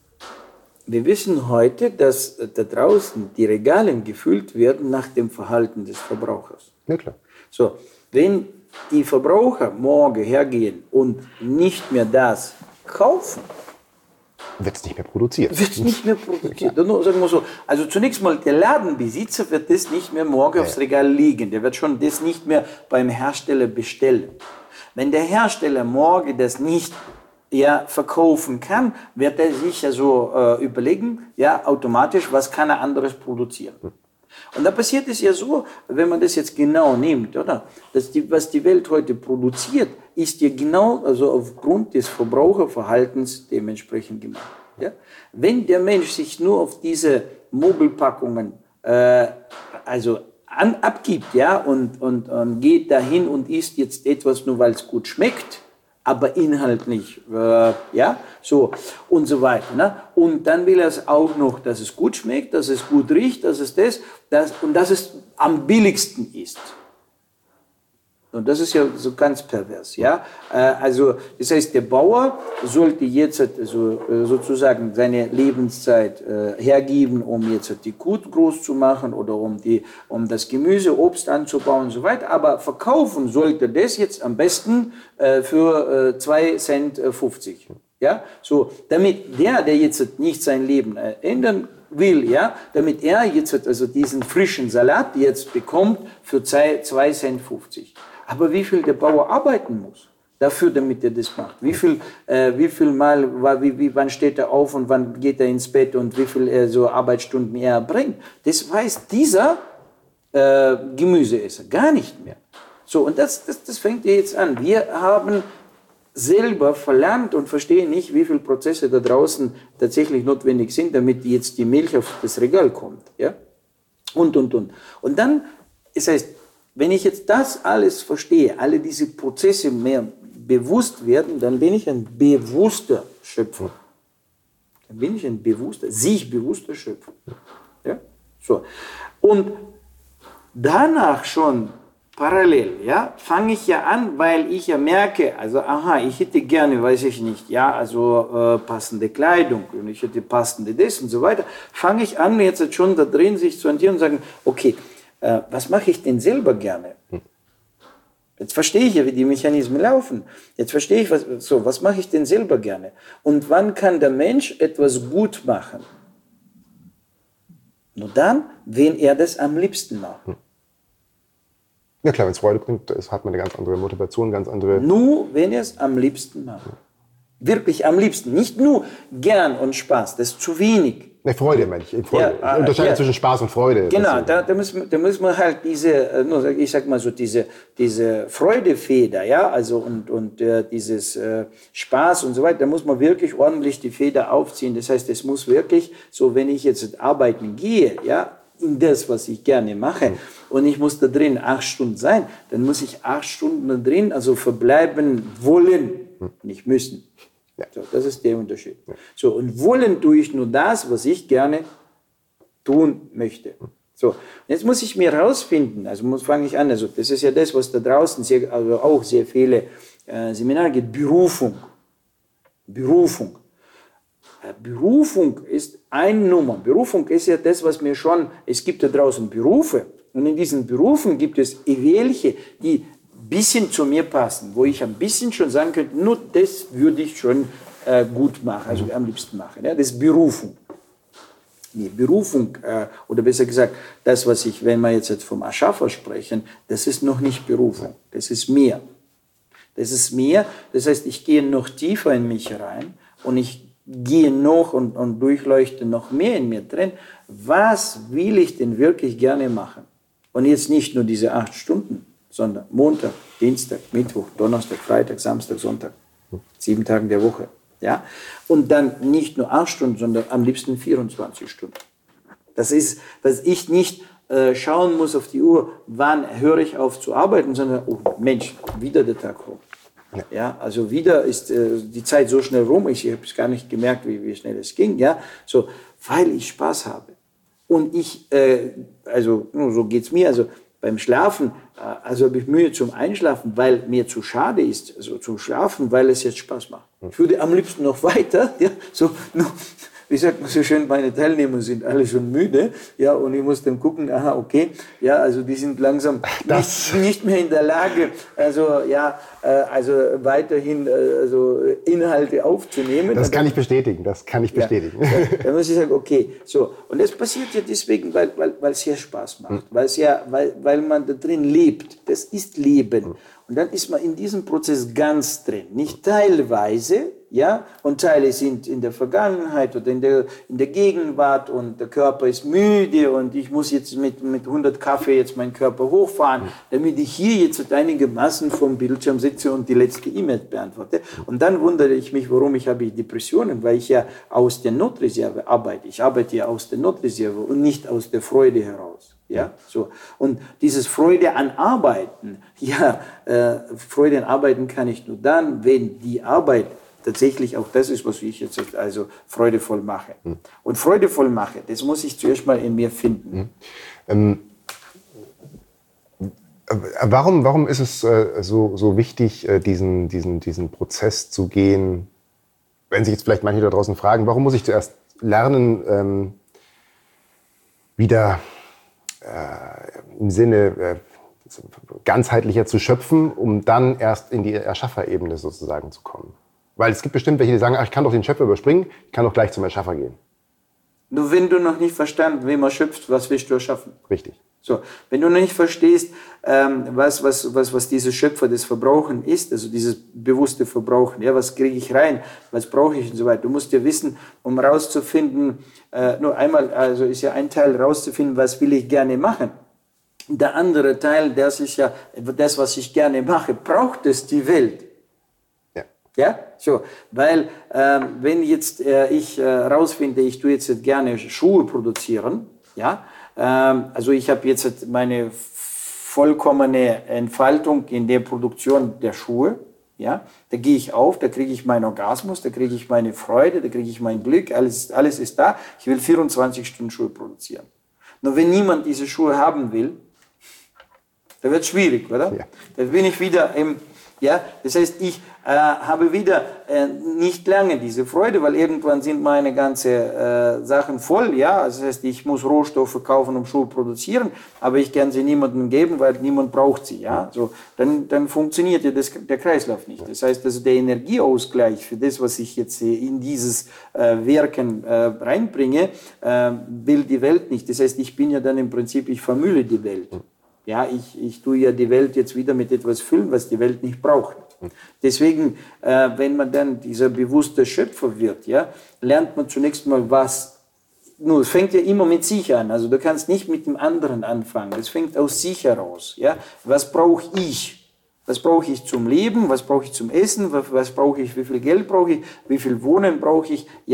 [SPEAKER 3] wir wissen heute, dass äh, da draußen die Regale gefüllt werden nach dem Verhalten des Verbrauchers.
[SPEAKER 2] Ja, klar.
[SPEAKER 3] So, wenn die Verbraucher morgen hergehen und nicht mehr das kaufen,
[SPEAKER 2] wird es nicht mehr produziert.
[SPEAKER 3] Wird es nicht mehr produziert. Sagen wir so. Also zunächst mal, der Ladenbesitzer wird das nicht mehr morgen ja. aufs Regal liegen. Der wird schon das nicht mehr beim Hersteller bestellen. Wenn der Hersteller morgen das nicht ja, verkaufen kann, wird er sich ja so äh, überlegen, ja, automatisch, was kann er anderes produzieren. Hm. Und da passiert es ja so, wenn man das jetzt genau nimmt, oder? Dass die, was die Welt heute produziert, ist ja genau, also aufgrund des Verbraucherverhaltens dementsprechend gemacht. Ja? Wenn der Mensch sich nur auf diese Mobilpackungen äh, also an, abgibt, ja, und, und, und geht dahin und isst jetzt etwas nur, weil es gut schmeckt, aber inhaltlich, äh, ja, so und so weiter. Ne? Und dann will er es auch noch, dass es gut schmeckt, dass es gut riecht, dass es das, das und dass es am billigsten ist. Und das ist ja so ganz pervers, ja. Äh, also, das heißt, der Bauer sollte jetzt also, sozusagen seine Lebenszeit äh, hergeben, um jetzt die Kuh groß zu machen oder um, die, um das Gemüse, Obst anzubauen und so weiter. Aber verkaufen sollte das jetzt am besten äh, für äh, zwei Cent fünfzig. Ja, so, damit der, der jetzt nicht sein Leben äh, ändern will, ja, damit er jetzt also diesen frischen Salat jetzt bekommt für zwei Cent fünfzig. Aber wie viel der Bauer arbeiten muss dafür, damit er das macht? Wie viel, äh, wie viel Mal, wie, wie, wann steht er auf und wann geht er ins Bett und wie viel äh, so Arbeitsstunden er bringt? Das weiß dieser äh, Gemüseesser gar nicht mehr. So, und das, das, das fängt ja jetzt an. Wir haben selber verlernt und verstehen nicht, wie viele Prozesse da draußen tatsächlich notwendig sind, damit jetzt die Milch auf das Regal kommt. Ja? Und, und, und. Und dann, das heißt, wenn ich jetzt das alles verstehe, alle diese Prozesse mehr bewusst werden, dann bin ich ein bewusster Schöpfer. Dann bin ich ein bewusster, sich bewusster Schöpfer. Ja? So. Und danach schon parallel, ja, fange ich ja an, weil ich ja merke, also aha, ich hätte gerne, weiß ich nicht, ja, also äh, passende Kleidung und ich hätte passende das und so weiter, fange ich an, jetzt schon da drin sich zu orientieren und sagen, okay, was mache ich denn selber gerne? Jetzt verstehe ich ja, wie die Mechanismen laufen. Jetzt verstehe ich, was, so, was mache ich denn selber gerne? Und wann kann der Mensch etwas gut machen? Nur dann, wenn er das am liebsten macht.
[SPEAKER 2] Ja klar, wenn es Freude bringt, hat man eine ganz andere Motivation, ganz andere...
[SPEAKER 3] Nur, wenn er es am liebsten macht. Wirklich am liebsten. Nicht nur gern und Spaß, das ist zu wenig.
[SPEAKER 2] Ne, Freude meine ich. Freude. Ja, ich unterscheide ja. zwischen Spaß und Freude.
[SPEAKER 3] Genau, da, da, müssen, da müssen wir halt diese, ich sag mal so, diese, diese Freudefeder, ja, also und, und äh, dieses äh, Spaß und so weiter, da muss man wirklich ordentlich die Feder aufziehen. Das heißt, es muss wirklich, so wenn ich jetzt arbeiten gehe, ja, in das, was ich gerne mache, mhm. und ich muss da drin acht Stunden sein, dann muss ich acht Stunden da drin, also verbleiben wollen, mhm. nicht müssen. Ja. So, das ist der Unterschied. Ja. So, und wollen tue ich nur das, was ich gerne tun möchte. Mhm. So, jetzt muss ich mir herausfinden, also muss fange ich an, also das ist ja das, was da draußen sehr, also auch sehr viele äh, Seminare gibt, Berufung. Berufung. Äh, Berufung ist eine Nummer. Berufung ist ja das, was mir schon, es gibt da draußen Berufe und in diesen Berufen gibt es welche, die ein bisschen zu mir passen, wo ich ein bisschen schon sagen könnte, nur das würde ich schon äh, gut machen, also am liebsten machen. Ja? Das ist Berufung. Die Berufung, äh, oder besser gesagt, das, was ich, wenn wir jetzt vom Aschaffer sprechen, das ist noch nicht Berufung, das ist mehr. Das ist mehr, das heißt, ich gehe noch tiefer in mich rein und ich gehe noch und, und durchleuchte noch mehr in mir drin. Was will ich denn wirklich gerne machen? Und jetzt nicht nur diese acht Stunden, sondern Montag, Dienstag, Mittwoch, Donnerstag, Freitag, Samstag, Sonntag, sieben Tage der Woche. Ja? Und dann nicht nur acht Stunden, sondern am liebsten vierundzwanzig Stunden. Das ist, dass ich nicht äh, schauen muss auf die Uhr, wann höre ich auf zu arbeiten, sondern, oh Mensch, wieder der Tag rum. Ja. Ja, also wieder ist äh, die Zeit so schnell rum, ich habe es gar nicht gemerkt, wie, wie schnell es ging, ja? So, weil ich Spaß habe. Und ich, äh, also so geht es mir, also beim Schlafen, äh, also habe ich Mühe zum Einschlafen, weil mir zu schade ist, also zum Schlafen, weil es jetzt Spaß macht. Ich würde am liebsten noch weiter, ja, so, noch, wie sagt man so schön, meine Teilnehmer sind alle schon müde, ja, und ich muss dann gucken, aha, okay, ja, also die sind langsam nicht, nicht mehr in der Lage, also, ja, äh, also weiterhin, äh, also Inhalte aufzunehmen.
[SPEAKER 2] Das kann ich bestätigen, das kann ich bestätigen.
[SPEAKER 3] Ja, ja, dann muss ich sagen, okay, so, und das passiert ja deswegen, weil, weil, weil es ja Spaß macht, mhm. weil es ja, weil, weil man da drin lebt, das ist Leben. Mhm. Und dann ist man in diesem Prozess ganz drin, nicht teilweise, ja, und Teile sind in der Vergangenheit oder in der, in der Gegenwart und der Körper ist müde und ich muss jetzt mit, mit hundert Kaffee jetzt meinen Körper hochfahren, damit ich hier jetzt einigermaßen vom Bildschirm sitze und die letzte E-Mail beantworte. Und dann wundere ich mich, warum ich habe Depressionen, weil ich ja aus der Notreserve arbeite. Ich arbeite ja aus der Notreserve und nicht aus der Freude heraus. Ja, so. Und dieses Freude an Arbeiten, ja, äh, Freude an Arbeiten kann ich nur dann, wenn die Arbeit tatsächlich auch das ist, was ich jetzt also freudevoll mache. Mhm. Und freudevoll mache, das muss ich zuerst mal in mir finden.
[SPEAKER 2] Mhm. Ähm, warum, warum ist es äh, so, so wichtig, äh, diesen, diesen, diesen Prozess zu gehen, wenn sich jetzt vielleicht manche da draußen fragen, warum muss ich zuerst lernen, ähm, wieder äh, im Sinne äh, ganzheitlicher zu schöpfen, um dann erst in die Erschafferebene sozusagen zu kommen? Weil es gibt bestimmt welche, die sagen, ach, ich kann doch den Schöpfer überspringen, ich kann doch gleich zum Erschaffer gehen.
[SPEAKER 3] Nur wenn du noch nicht verstanden, wie man schöpft, was willst du erschaffen?
[SPEAKER 2] Richtig.
[SPEAKER 3] So, wenn du noch nicht verstehst, ähm, was, was, was, was dieses Schöpfer des Verbrauchen ist, also dieses bewusste Verbrauchen, ja, was kriege ich rein, was brauche ich und so weiter. Du musst ja wissen, um rauszufinden, äh, nur einmal, also ist ja ein Teil rauszufinden, was will ich gerne machen. Der andere Teil, das ist ja das, was ich gerne mache, braucht es die Welt. Ja, so, weil ähm, wenn jetzt äh, ich äh, rausfinde, ich tue jetzt gerne Schuhe produzieren, ja, ähm, also ich habe jetzt meine vollkommene Entfaltung in der Produktion der Schuhe, ja, da gehe ich auf, da kriege ich meinen Orgasmus, da kriege ich meine Freude, da kriege ich mein Glück, alles, alles ist da, ich will vierundzwanzig Stunden Schuhe produzieren. Nur wenn niemand diese Schuhe haben will, da wird es schwierig, oder? Ja. Da bin ich wieder im, ja, das heißt, ich äh, habe wieder äh, nicht lange diese Freude, weil irgendwann sind meine ganzen äh, Sachen voll, ja, das heißt, ich muss Rohstoffe kaufen, um Schuhe produzieren, aber ich kann sie niemandem geben, weil niemand braucht sie, ja, so, dann, dann funktioniert ja das, der Kreislauf nicht. Das heißt, also der Energieausgleich für das, was ich jetzt in dieses äh, Werken äh, reinbringe, äh, will die Welt nicht. Das heißt, ich bin ja dann im Prinzip, ich vermülle die Welt. Ja, ich, ich tue ja die Welt jetzt wieder mit etwas füllen, was die Welt nicht braucht. Deswegen, äh, wenn man dann dieser bewusste Schöpfer wird, ja, lernt man zunächst mal was. Nur, es fängt ja immer mit sich an. Also du kannst nicht mit dem anderen anfangen. Es fängt aus sich heraus. Ja? Was brauche ich? Was brauche ich zum Leben? Was brauche ich zum Essen? Was, was brauche ich? Wie viel Geld brauche ich? Wie viel Wohnen brauche ich? Ja,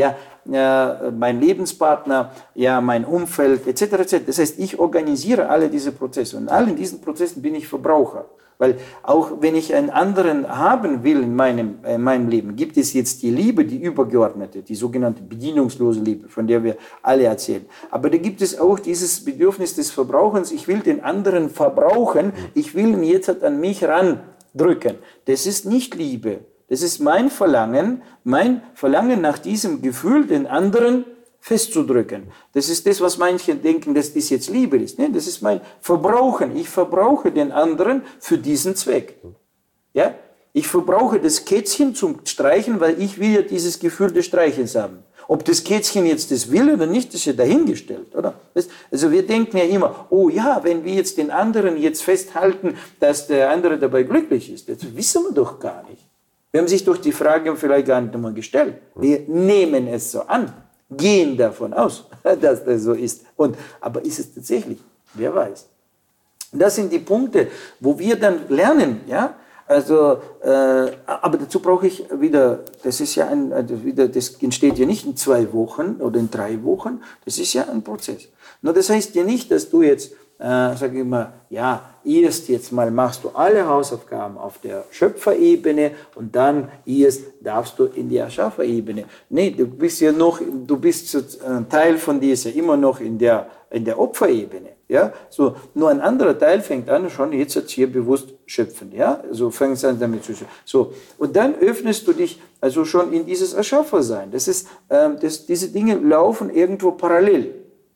[SPEAKER 3] äh, mein Lebenspartner, ja, mein Umfeld, et cetera et cetera. Das heißt, ich organisiere alle diese Prozesse und in allen diesen Prozessen bin ich Verbraucher. Weil auch wenn ich einen anderen haben will in meinem, in meinem Leben, gibt es jetzt die Liebe, die übergeordnete, die sogenannte bedienungslose Liebe, von der wir alle erzählen. Aber da gibt es auch dieses Bedürfnis des Verbrauchens, ich will den anderen verbrauchen, ich will ihn jetzt an mich randrücken. Das ist nicht Liebe. Das ist mein Verlangen, mein Verlangen nach diesem Gefühl, den anderen festzudrücken. Das ist das, was manche denken, dass das jetzt Liebe ist. Das ist mein Verbrauchen. Ich verbrauche den anderen für diesen Zweck. Ja? Ich verbrauche das Kätzchen zum Streichen, weil ich will ja dieses Gefühl des Streichens haben. Ob das Kätzchen jetzt das will oder nicht, ist ja dahingestellt, oder? Also wir denken ja immer, oh ja, wenn wir jetzt den anderen jetzt festhalten, dass der andere dabei glücklich ist, das wissen wir doch gar nicht. Wir haben sich doch die Frage vielleicht gar nicht einmal gestellt. Wir nehmen es so an. Gehen davon aus, dass das so ist. Und, aber ist es tatsächlich? Wer weiß. Das sind die Punkte, wo wir dann lernen, ja. Also, äh, aber dazu brauche ich wieder, das ist ja ein, also wieder, das entsteht ja nicht in zwei Wochen oder in drei Wochen, das ist ja ein Prozess. Nur das heißt ja nicht, dass du jetzt, äh, sag ich mal, ja, erst jetzt mal machst du alle Hausaufgaben auf der Schöpferebene und dann erst darfst du in die Erschafferebene. Nee, du bist ja noch, du bist ein Teil von dir ist ja immer noch in der, in der Opferebene. Ja, so, nur ein anderer Teil fängt an, schon jetzt jetzt hier bewusst schöpfen, ja, so fängst an damit zu schöpfen. So, und dann öffnest du dich also schon in dieses Erschaffersein. Das ist, ähm, das, diese Dinge laufen irgendwo parallel.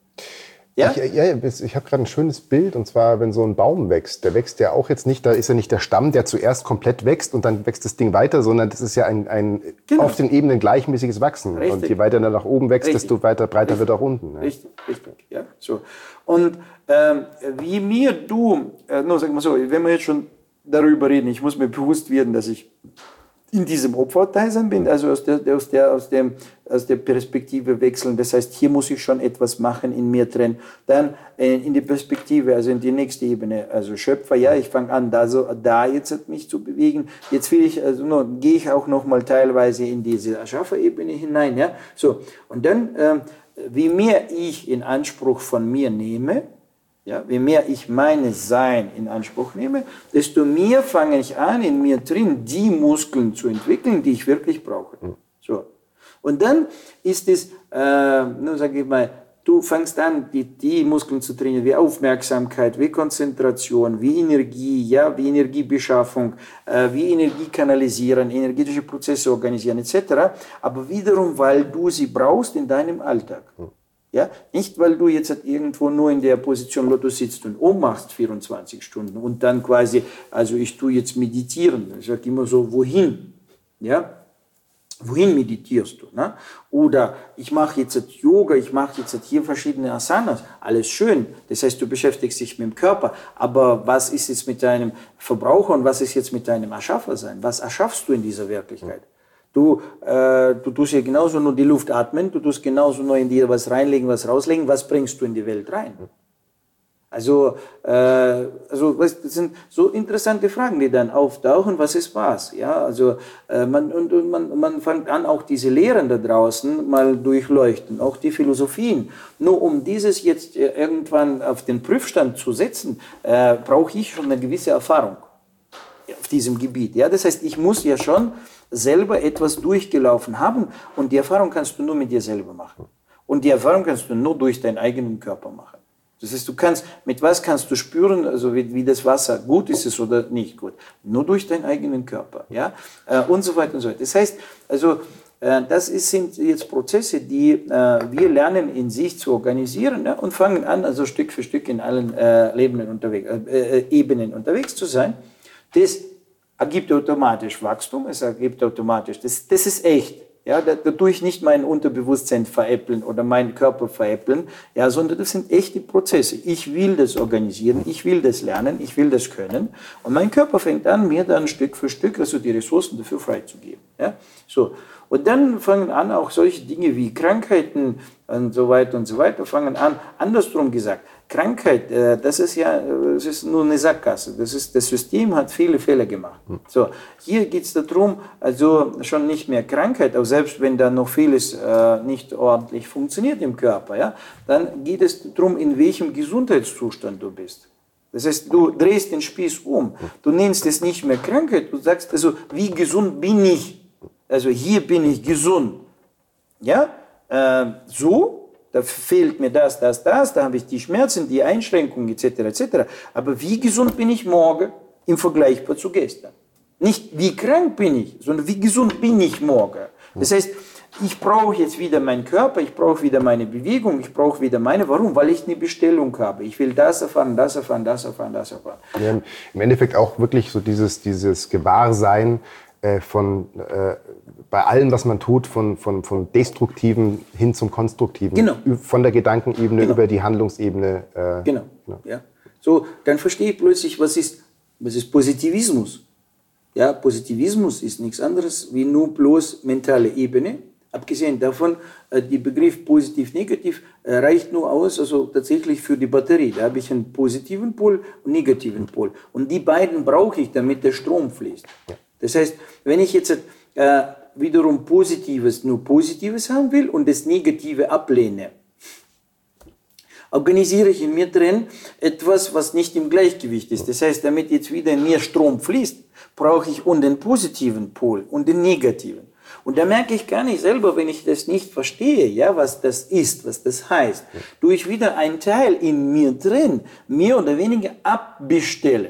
[SPEAKER 2] Ja, ich, ja, ich habe gerade ein schönes Bild, und zwar, wenn so ein Baum wächst, der wächst ja auch jetzt nicht, da ist ja nicht der Stamm, der zuerst komplett wächst und dann wächst das Ding weiter, sondern das ist ja ein, ein genau. auf den Ebenen gleichmäßiges Wachsen. Richtig. Und je weiter er nach oben wächst, richtig. desto weiter breiter richtig. wird auch unten. Ja.
[SPEAKER 3] Richtig, richtig, ja, so. Und ähm, wie mir du, äh, no, sag mal so, wenn wir jetzt schon darüber reden, ich muss mir bewusst werden, dass ich in diesem Opferteil sein bin, also aus der, aus, der, aus, dem, aus der Perspektive wechseln. Das heißt, hier muss ich schon etwas machen, in mir drin. Dann äh, in die Perspektive, also in die nächste Ebene, also Schöpfer, ja, ich fange an, da, so, da jetzt mich zu bewegen. Jetzt will ich, also no, gehe ich auch noch mal teilweise in diese Erschafferebene hinein, ja. So, und dann, äh, wie mehr ich in Anspruch von mir nehme, ja, je mehr ich meines Sein in Anspruch nehme, desto mehr fange ich an, in mir drin die Muskeln zu entwickeln, die ich wirklich brauche. So. Und dann ist es, äh, nun sage ich mal, du fängst an, die, die Muskeln zu trainieren, wie Aufmerksamkeit, wie Konzentration, wie Energie, ja, wie Energiebeschaffung, äh, wie Energie kanalisieren, energetische Prozesse organisieren et cetera. Aber wiederum, weil du sie brauchst in deinem Alltag. Ja, nicht, weil du jetzt irgendwo nur in der Position Lotto sitzt und ummachst vierundzwanzig Stunden und dann quasi, also ich tue jetzt meditieren. Ich sage immer so, wohin? Ja, wohin meditierst du? Ne? Oder ich mache jetzt Yoga, ich mache jetzt hier verschiedene Asanas. Alles schön. Das heißt, du beschäftigst dich mit dem Körper. Aber was ist jetzt mit deinem Verbraucher und was ist jetzt mit deinem Erschaffersein? Was erschaffst du in dieser Wirklichkeit? Du, äh, du tust ja genauso nur die Luft atmen, du tust genauso nur in dir was reinlegen, was rauslegen. Was bringst du in die Welt rein? Also, äh, also das sind so interessante Fragen, die dann auftauchen. Was ist was? Ja, also äh, man, und, und man, man fängt an, auch diese Lehren da draußen mal durchleuchten, auch die Philosophien. Nur um dieses jetzt irgendwann auf den Prüfstand zu setzen, äh, brauche ich schon eine gewisse Erfahrung auf diesem Gebiet. Ja, das heißt, ich muss ja schon selber etwas durchgelaufen haben und die Erfahrung kannst du nur mit dir selber machen. Und die Erfahrung kannst du nur durch deinen eigenen Körper machen. Das heißt, du kannst, mit was kannst du spüren, also wie, wie das Wasser, gut ist es oder nicht gut? Nur durch deinen eigenen Körper, ja, äh, und so weiter und so weiter. Das heißt, also, äh, das ist, sind jetzt Prozesse, die äh, wir lernen in sich zu organisieren, ja, und fangen an, also Stück für Stück in allen äh, Lebenen unterwegs, äh, äh, Ebenen unterwegs zu sein. Das ergibt automatisch Wachstum, es ergibt automatisch, das, das ist echt. Ja, dadurch nicht mein Unterbewusstsein veräppeln oder meinen Körper veräppeln, ja, sondern das sind echte Prozesse. Ich will das organisieren, ich will das lernen, ich will das können. Und mein Körper fängt an, mir dann Stück für Stück, also die Ressourcen dafür freizugeben. Ja, so. Und dann fangen an auch solche Dinge wie Krankheiten und so weiter und so weiter, fangen an, andersrum gesagt, Krankheit, äh, das ist ja das ist nur eine Sackgasse. Das, ist, das System hat viele Fehler gemacht. So, hier geht es darum, also schon nicht mehr Krankheit, auch selbst wenn da noch vieles äh, nicht ordentlich funktioniert im Körper, ja, dann geht es darum, in welchem Gesundheitszustand du bist. Das heißt, du drehst den Spieß um. Du nennst es nicht mehr Krankheit, du sagst also, wie gesund bin ich? Also hier bin ich gesund. Ja, äh, so. Da fehlt mir das, das, das, da habe ich die Schmerzen, die Einschränkungen et cetera et cetera. Aber wie gesund bin ich morgen im Vergleich zu gestern? Nicht wie krank bin ich, sondern wie gesund bin ich morgen. Das heißt, ich brauche jetzt wieder meinen Körper, ich brauche wieder meine Bewegung, ich brauche wieder meine, warum? Weil ich eine Bestellung habe. Ich will das erfahren, das erfahren, das erfahren, das erfahren.
[SPEAKER 2] Ja, im Endeffekt auch wirklich so dieses, dieses Gewahrsein äh, von... Äh, bei allem, was man tut, von, von, von Destruktiven hin zum Konstruktiven.
[SPEAKER 3] Genau.
[SPEAKER 2] Von der Gedankenebene
[SPEAKER 3] genau.
[SPEAKER 2] über die Handlungsebene. Äh,
[SPEAKER 3] genau. genau. Ja. So, dann verstehe ich plötzlich, was ist, was ist Positivismus. Ja, Positivismus ist nichts anderes wie nur bloß mentale Ebene. Abgesehen davon, äh, der Begriff positiv-negativ äh, reicht nur aus, also tatsächlich für die Batterie. Da habe ich einen positiven Pol und einen negativen Pol. Und die beiden brauche ich, damit der Strom fließt. Ja. Das heißt, wenn ich jetzt äh, wiederum Positives nur Positives haben will und das Negative ablehne, organisiere ich in mir drin etwas, was nicht im Gleichgewicht ist. Das heißt, damit jetzt wieder in mir Strom fließt, brauche ich und den positiven Pol und den negativen. Und da merke ich gar nicht selber, wenn ich das nicht verstehe, ja, was das ist, was das heißt, tue ich wieder einen Teil in mir drin, mehr oder weniger abbestelle,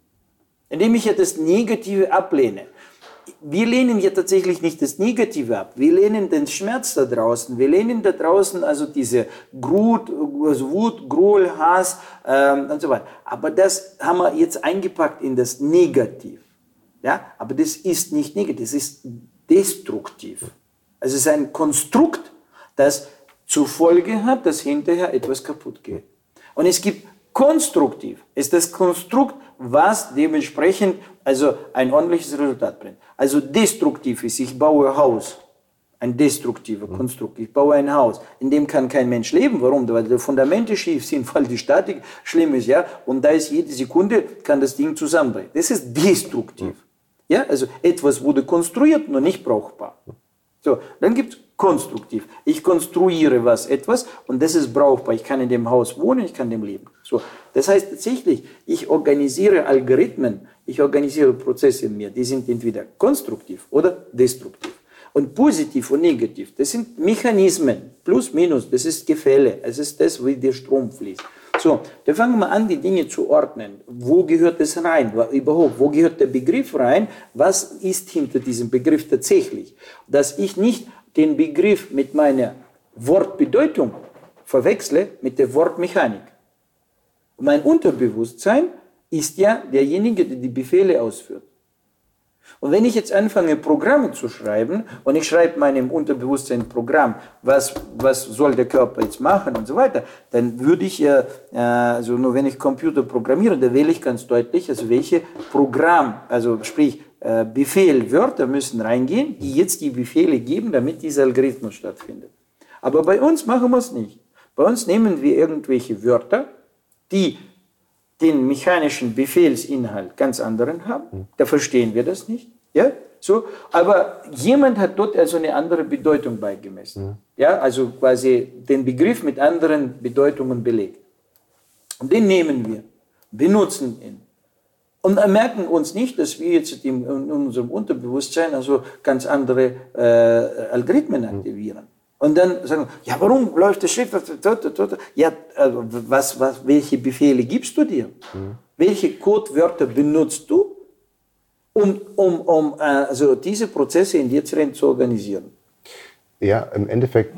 [SPEAKER 3] indem ich ja das Negative ablehne. Wir lehnen ja tatsächlich nicht das Negative ab. Wir lehnen den Schmerz da draußen. Wir lehnen da draußen also diese Grut, also Wut, Groll, Hass ähm, und so weiter. Aber das haben wir jetzt eingepackt in das Negativ. Ja? Aber das ist nicht negativ, das ist destruktiv. Also es ist ein Konstrukt, das zur Folge hat, dass hinterher etwas kaputt geht. Und es gibt konstruktiv, ist das Konstrukt, was dementsprechend also ein ordentliches Resultat bringt. Also destruktiv ist, ich baue ein Haus, ein destruktiver Konstrukt. Ich baue ein Haus, in dem kann kein Mensch leben. Warum? Weil die Fundamente schief sind, weil die Statik schlimm ist, ja. Und da ist jede Sekunde, kann das Ding zusammenbrechen. Das ist destruktiv. Ja, also etwas wurde konstruiert, nur nicht brauchbar. So, dann gibt es konstruktiv. Ich konstruiere was, etwas und das ist brauchbar. Ich kann in dem Haus wohnen, ich kann in dem leben. So, das heißt tatsächlich, ich organisiere Algorithmen, ich organisiere Prozesse in mir, die sind entweder konstruktiv oder destruktiv. Und positiv und negativ, das sind Mechanismen, plus, minus, das ist Gefälle, es ist das, wie der Strom fließt. So, dann fangen wir an, die Dinge zu ordnen. Wo gehört es rein? Überhaupt, wo gehört der Begriff rein? Was ist hinter diesem Begriff tatsächlich? Dass ich nicht den Begriff mit meiner Wortbedeutung verwechsle mit der Wortmechanik. Mein Unterbewusstsein ist ja derjenige, der die Befehle ausführt. Und wenn ich jetzt anfange, Programme zu schreiben und ich schreibe meinem Unterbewusstsein ein Programm, was, was soll der Körper jetzt machen und so weiter, dann würde ich ja, äh, also nur wenn ich Computer programmiere, da wähle ich ganz deutlich, also welche Programm, also sprich äh, Befehl, Wörter müssen reingehen, die jetzt die Befehle geben, damit dieser Algorithmus stattfindet. Aber bei uns machen wir es nicht. Bei uns nehmen wir irgendwelche Wörter, die den mechanischen Befehlsinhalt ganz anderen haben. Da verstehen wir das nicht. Ja? So, aber jemand hat dort also eine andere Bedeutung beigemessen. Ja, also quasi den Begriff mit anderen Bedeutungen belegt. Und den nehmen wir, benutzen ihn. Und merken uns nicht, dass wir jetzt in unserem Unterbewusstsein also ganz andere äh, Algorithmen aktivieren. Und dann sagen wir, ja, warum läuft das Schiff? Ja, also was, was, welche Befehle gibst du dir? Mhm. Welche Codewörter benutzt du, um, um, um also diese Prozesse in dir drin zu organisieren?
[SPEAKER 2] Ja, im Endeffekt,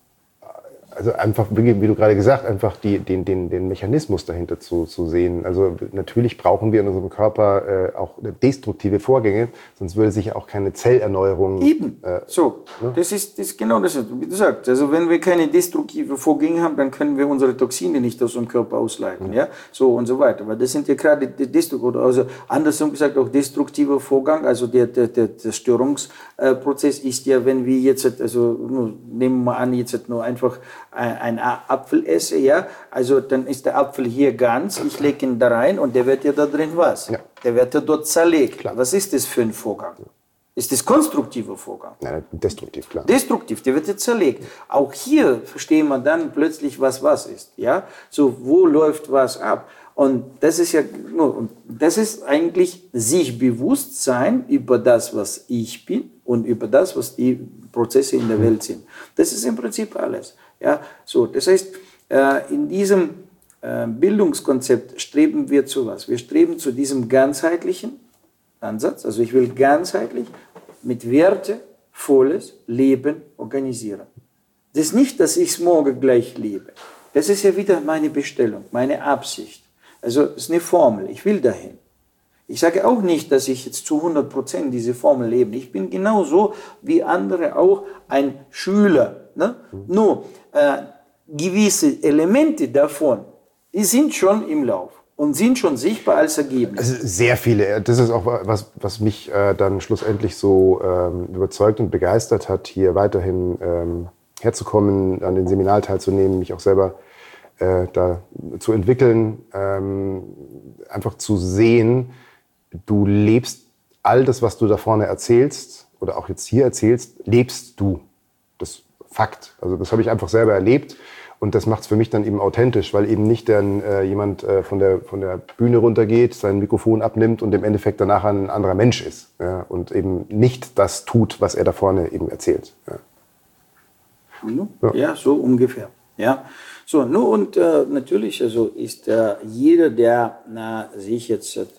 [SPEAKER 2] also einfach, wie du gerade gesagt, einfach die, den, den, den Mechanismus dahinter zu, zu sehen. Also natürlich brauchen wir in unserem Körper äh, auch destruktive Vorgänge, sonst würde sich auch keine Zellerneuerung...
[SPEAKER 3] Eben,
[SPEAKER 2] äh,
[SPEAKER 3] so, ne? das, ist, das ist genau das, wie du sagst. Also wenn wir keine destruktive Vorgänge haben, dann können wir unsere Toxine nicht aus unserem Körper ausleiten, mhm. ja, so und so weiter. Weil das sind ja gerade destruktive, also andersrum gesagt auch destruktiver Vorgang, also der, der, der Zerstörungsprozess ist ja, wenn wir jetzt, also nur, nehmen wir mal an, jetzt nur einfach einen Apfel esse, ja, also dann ist der Apfel hier ganz, ich lege ihn da rein und der wird ja da drin was? Ja. Der wird ja dort zerlegt. Klar. Was ist das für ein Vorgang? Ist das konstruktiver Vorgang?
[SPEAKER 2] Nein, destruktiv, klar.
[SPEAKER 3] Destruktiv, der wird jetzt zerlegt. Auch hier verstehen wir dann plötzlich, was was ist. Ja? So, wo läuft was ab? Und das ist ja, das ist eigentlich sich bewusst sein über das, was ich bin und über das, was die Prozesse in der Welt sind. Das ist im Prinzip alles. Ja? So, das heißt, in diesem Bildungskonzept streben wir zu was? Wir streben zu diesem ganzheitlichen Ansatz. Also ich will ganzheitlich mit wertevolles Leben organisieren. Das ist nicht, dass ich es morgen gleich lebe. Das ist ja wieder meine Bestellung, meine Absicht. Also es ist eine Formel, ich will dahin. Ich sage auch nicht, dass ich jetzt zu hundert Prozent diese Formel lebe. Ich bin genauso wie andere auch ein Schüler. Ne? Nur äh, gewisse Elemente davon, die sind schon im Lauf und sind schon sichtbar als Ergebnis.
[SPEAKER 2] Also sehr viele. Das ist auch was, was mich äh, dann schlussendlich so ähm, überzeugt und begeistert hat, hier weiterhin ähm, herzukommen, an den Seminaren teilzunehmen, mich auch selber äh, da zu entwickeln, ähm, einfach zu sehen, du lebst all das, was du da vorne erzählst oder auch jetzt hier erzählst, lebst du. Das ist Fakt. Also das habe ich einfach selber erlebt. Und das macht es für mich dann eben authentisch, weil eben nicht dann äh, jemand äh, von der, von der Bühne runtergeht, sein Mikrofon abnimmt und im Endeffekt danach ein anderer Mensch ist. Ja, und eben nicht das tut, was er da vorne eben erzählt. Ja,
[SPEAKER 3] ja. ja so ungefähr. Ja. So, nu und äh, natürlich also ist äh, jeder, der na, sich jetzt äh,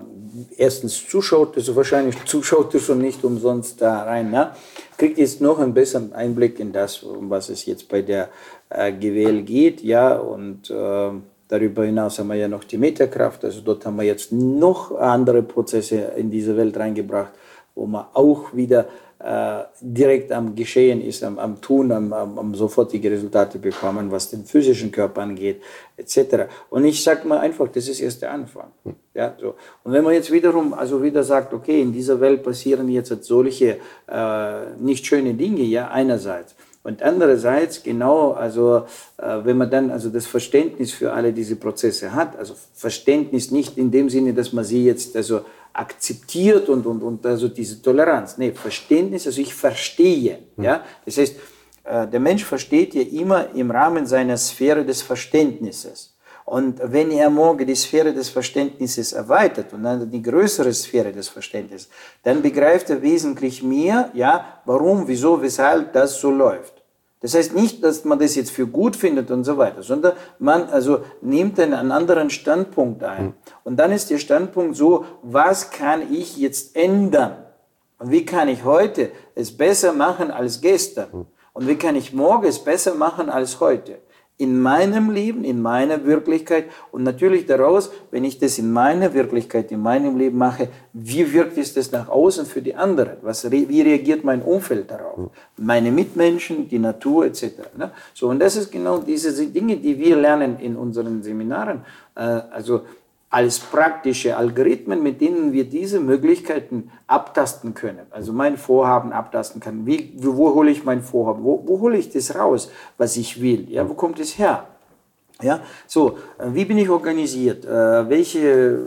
[SPEAKER 3] erstens zuschaut, also wahrscheinlich zuschaut er schon nicht umsonst da rein, na, kriegt jetzt noch einen besseren Einblick in das, um was es jetzt bei der äh, G W L geht, ja, und äh, darüber hinaus haben wir ja noch die Metakraft, also dort haben wir jetzt noch andere Prozesse in diese Welt reingebracht, wo man auch wieder äh, direkt am Geschehen ist, am, am Tun, am, am, am sofortige Resultate bekommen, was den physischen Körper angeht, et cetera. Und ich sage mal einfach, das ist erst der Anfang. Ja, so. Und wenn man jetzt wiederum also wieder sagt, okay, in dieser Welt passieren jetzt solche äh, nicht schöne Dinge, ja, einerseits. Und andererseits genau, also äh, wenn man dann also das Verständnis für alle diese Prozesse hat, also Verständnis nicht in dem Sinne, dass man sie jetzt also akzeptiert und, und, und also diese Toleranz. Nee, Verständnis, also ich verstehe. Mhm. Ja? Das heißt, äh, der Mensch versteht ja immer im Rahmen seiner Sphäre des Verständnisses. Und wenn er morgen die Sphäre des Verständnisses erweitert und dann die größere Sphäre des Verständnisses, dann begreift er wesentlich mehr, ja, warum, wieso, weshalb das so läuft. Das heißt nicht, dass man das jetzt für gut findet und so weiter, sondern man also nimmt einen anderen Standpunkt ein. Und dann ist der Standpunkt so, was kann ich jetzt ändern? Und wie kann ich heute es besser machen als gestern? Und wie kann ich morgen es besser machen als heute? In meinem Leben, in meiner Wirklichkeit und natürlich daraus, wenn ich das in meiner Wirklichkeit, in meinem Leben mache, wie wirkt es das nach außen für die anderen? Was, wie reagiert mein Umfeld darauf? Meine Mitmenschen, die Natur et cetera. So, und das ist genau diese Dinge, die wir lernen in unseren Seminaren, also als praktische Algorithmen, mit denen wir diese Möglichkeiten abtasten können. Also mein Vorhaben abtasten kann. Wie, wo hole ich mein Vorhaben? Wo, wo hole ich das raus, was ich will? Ja, wo kommt es her? Ja, so, wie bin ich organisiert? Äh, welche äh,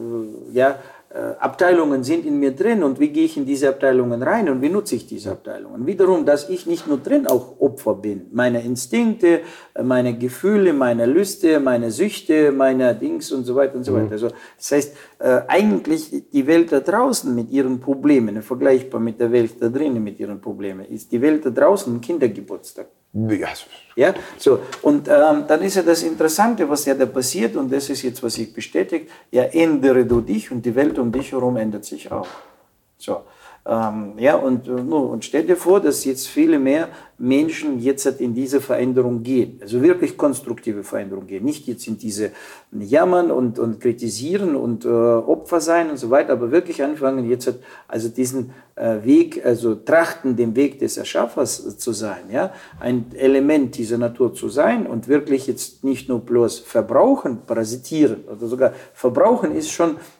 [SPEAKER 3] ja, äh, Abteilungen sind in mir drin und wie gehe ich in diese Abteilungen rein und wie nutze ich diese Abteilungen? Wiederum, dass ich nicht nur drin auch Opfer bin. Meine Instinkte, meine Gefühle, meine Lüste, meine Süchte, meine Dings und so weiter und so weiter. Also, das heißt, äh, eigentlich die Welt da draußen mit ihren Problemen, vergleichbar mit der Welt da drinnen mit ihren Problemen, ist die Welt da draußen ein Kindergeburtstag.
[SPEAKER 2] Ja.
[SPEAKER 3] Ja, so. Und ähm, dann ist ja das Interessante, was ja da passiert, und das ist jetzt, was sich bestätigt, ja, ändere du dich und die Welt um dich herum ändert sich auch. So. Ähm, ja, und, und stell dir vor, dass jetzt viele mehr Menschen jetzt in diese Veränderung gehen, also wirklich konstruktive Veränderung gehen, nicht jetzt in diese Jammern und, und Kritisieren und äh, Opfer sein und so weiter, aber wirklich anfangen jetzt also diesen äh, Weg, also trachten, dem Weg des Erschaffers zu sein, ja, ein Element dieser Natur zu sein und wirklich jetzt nicht nur bloß verbrauchen, parasitieren oder sogar verbrauchen ist schon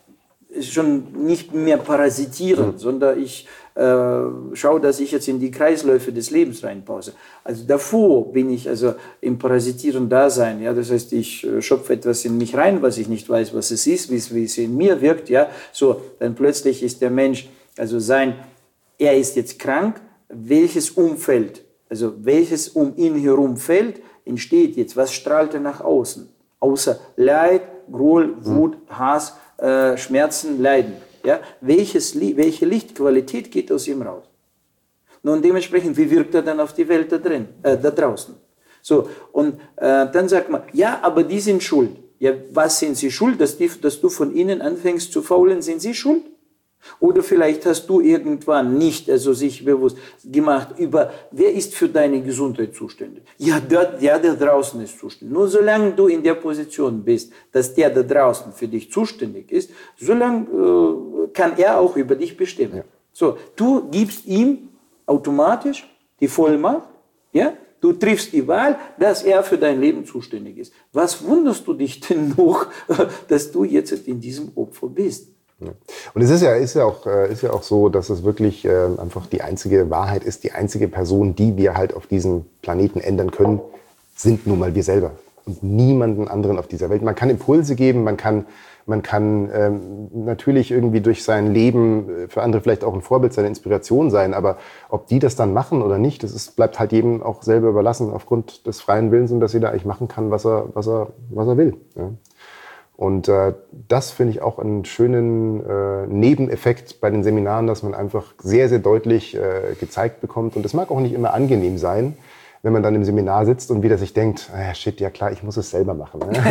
[SPEAKER 3] schon nicht mehr parasitieren, mhm. sondern ich äh, schaue, dass ich jetzt in die Kreisläufe des Lebens reinpause. Also davor bin ich also im Parasitieren-Dasein. Ja, das heißt, ich äh, schöpfe etwas in mich rein, was ich nicht weiß, was es ist, wie es, wie es in mir wirkt. Ja, so, dann plötzlich ist der Mensch, also sein, er ist jetzt krank, welches Umfeld, also welches um ihn herum Feld entsteht jetzt, was strahlt er nach außen? Außer Leid, Groll, Wut, Hass, äh, Schmerzen, Leiden. Ja? Welches, welche Lichtqualität geht aus ihm raus? Nun, dementsprechend, wie wirkt er dann auf die Welt da drin, äh, da draußen? So, und äh, dann sagt man, ja, aber die sind schuld. Ja, was sind sie schuld? Dass, die, dass du von ihnen anfängst zu faulen, sind sie schuld? Oder vielleicht hast du irgendwann nicht, also sich bewusst gemacht über, wer ist für deine Gesundheit zuständig? Ja, der, der, der draußen ist zuständig. Nur solange du in der Position bist, dass der da draußen für dich zuständig ist, solange äh, kann er auch über dich bestimmen. Ja. So, du gibst ihm automatisch die Vollmacht, ja? Du triffst die Wahl, dass er für dein Leben zuständig ist. Was wunderst du dich denn noch, dass du jetzt in diesem Opfer bist?
[SPEAKER 2] Ja. Und es ist ja, ist, ja auch, ist ja auch so, dass es wirklich äh, einfach die einzige Wahrheit ist, die einzige Person, die wir halt auf diesem Planeten ändern können, sind nun mal wir selber und niemanden anderen auf dieser Welt. Man kann Impulse geben, man kann, man kann ähm, natürlich irgendwie durch sein Leben für andere vielleicht auch ein Vorbild, seine Inspiration sein, aber ob die das dann machen oder nicht, das ist, bleibt halt jedem auch selber überlassen aufgrund des freien Willens und dass jeder eigentlich machen kann, was er, was er, was er will. Ja. Und äh, das finde ich auch einen schönen äh, Nebeneffekt bei den Seminaren, dass man einfach sehr, sehr deutlich äh, gezeigt bekommt. Und es mag auch nicht immer angenehm sein, wenn man dann im Seminar sitzt und wieder sich denkt, ah, shit, ja klar, ich muss es selber machen. Ne?